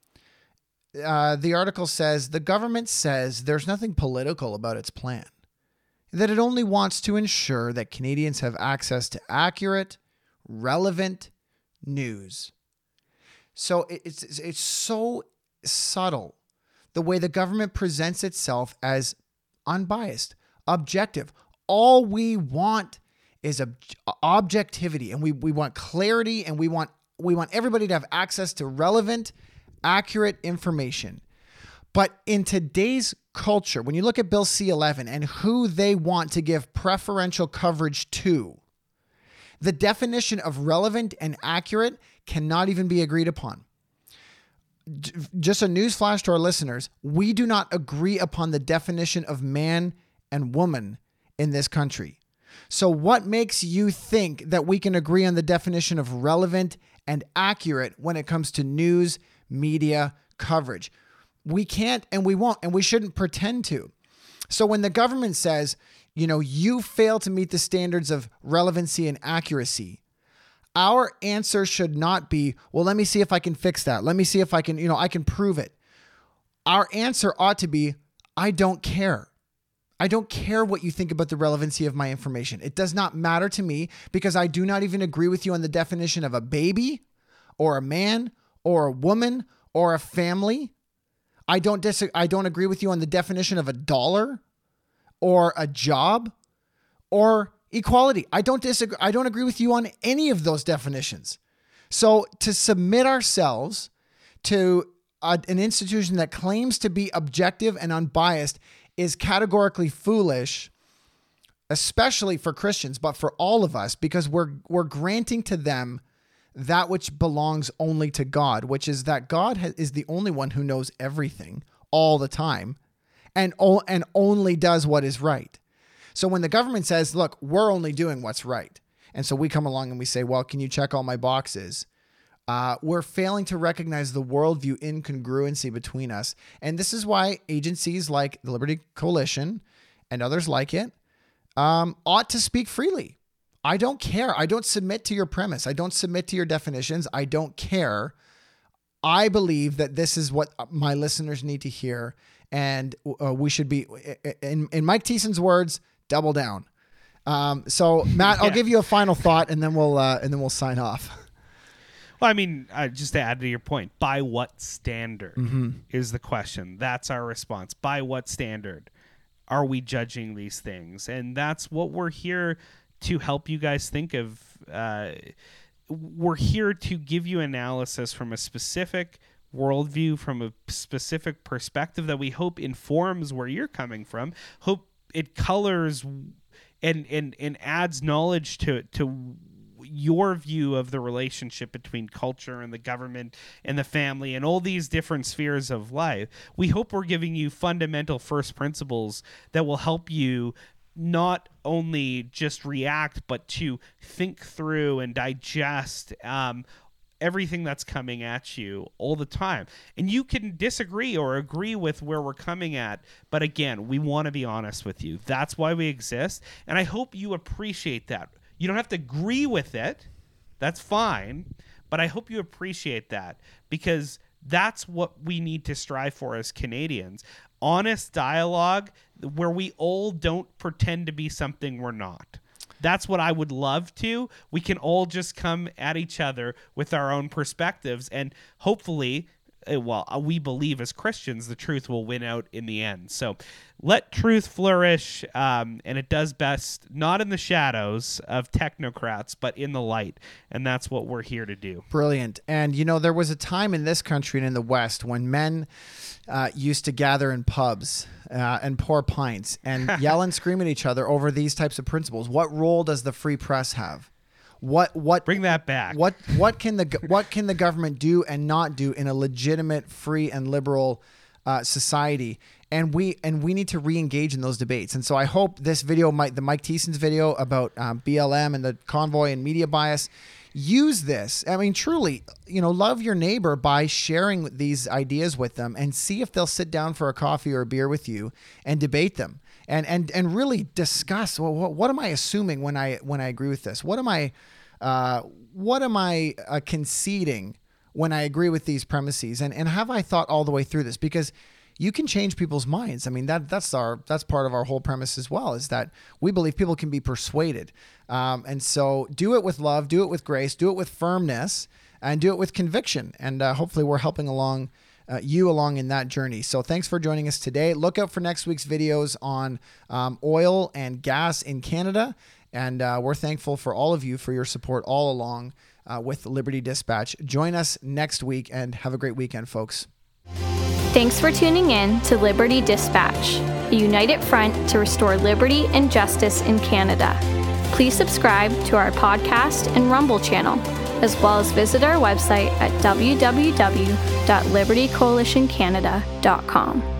uh, the article says, the government says there's nothing political about its plan, that it only wants to ensure that Canadians have access to accurate, relevant news. So it's, it's so subtle the way the government presents itself as unbiased, objective. All we want is ob- objectivity, and we we want clarity, and we want we want everybody to have access to relevant, accurate information. But in today's culture, when you look at Bill C eleven and who they want to give preferential coverage to, the definition of relevant and accurate cannot even be agreed upon. Just a news flash to our listeners, we do not agree upon the definition of man and woman in this country. So what makes you think that we can agree on the definition of relevant and accurate when it comes to news, media coverage. We can't and we won't and we shouldn't pretend to. So when the government says, you know, you fail to meet the standards of relevancy and accuracy, our answer should not be, well, let me see if I can fix that. Let me see if I can, you know, I can prove it. Our answer ought to be, I don't care. I don't care what you think about the relevancy of my information. It does not matter to me because I do not even agree with you on the definition of a baby or a man or a woman or a family. I don't dis- I don't agree with you on the definition of a dollar or a job or equality. I don't disagree. I don't agree with you on any of those definitions. So to submit ourselves to a, an institution that claims to be objective and unbiased is categorically foolish, especially for Christians, but for all of us, because we're we're granting to them that which belongs only to God, which is that God ha- is the only one who knows everything all the time and, o- and only does what is right. So when the government says, look, we're only doing what's right, and so we come along and we say, well, can you check all my boxes? Uh, we're failing to recognize the worldview incongruency between us. And this is why agencies like the Liberty Coalition and others like it um, ought to speak freely. I don't care. I don't submit to your premise. I don't submit to your definitions. I don't care. I believe that this is what my listeners need to hear. And uh, we should be, in, in Mike Thiessen's words, double down. Um, so Matt, I'll Yeah. give you a final thought and then we'll, uh, and then we'll sign off. Well, I mean, uh, just to add to your point, by what standard Mm-hmm. is the question. That's our response. By what standard are we judging these things? And that's what we're here to help you guys think of. Uh, we're here to give you analysis from a specific worldview, from a specific perspective that we hope informs where you're coming from. Hope it colors and and, and adds knowledge to to your view of the relationship between culture and the government and the family and all these different spheres of life. We hope we're giving you fundamental first principles that will help you not only just react, but to think through and digest um, everything that's coming at you all the time. And you can disagree or agree with where we're coming at, but again, we want to be honest with you. That's why we exist, and I hope you appreciate that. You don't have to agree with it. That's fine. But I hope you appreciate that, because that's what we need to strive for as Canadians. Honest dialogue where we all don't pretend to be something we're not. That's what I would love to. We can all just come at each other with our own perspectives, and hopefully, well, we believe as Christians, the truth will win out in the end. So let truth flourish, um, and it does best not in the shadows of technocrats, but in the light, and that's what we're here to do. Brilliant. And, you know, there was a time in this country and in the West when men uh, used to gather in pubs uh, and pour pints and yell and scream at each other over these types of principles. What role does the free press have? What what bring that back? What what can the what can the government do and not do in a legitimate, free, and liberal uh, society? And we and we need to re-engage in those debates. And so I hope this video, might the Mike Thiessen's video about um, B L M and the convoy and media bias, use this. I mean, truly, you know, love your neighbor by sharing these ideas with them and see if they'll sit down for a coffee or a beer with you and debate them. And and and really discuss, well, what, what am I assuming when I when I agree with this? What am I uh, what am I uh, conceding when I agree with these premises? And and have I thought all the way through this? Because you can change people's minds. I mean, that that's our that's part of our whole premise as well, is that we believe people can be persuaded. Um, and so do it with love, do it with grace, do it with firmness, and do it with conviction. And uh, hopefully we're helping along Uh, you along in that journey. So thanks for joining us today. Look out for next week's videos on um, oil and gas in Canada. And uh, we're thankful for all of you for your support all along uh, with Liberty Dispatch. Join us next week and have a great weekend, folks. Thanks for tuning in to Liberty Dispatch, a united front to restore liberty and justice in Canada. Please subscribe to our podcast and Rumble channel, as well as visit our website at w w w dot liberty coalition canada dot com.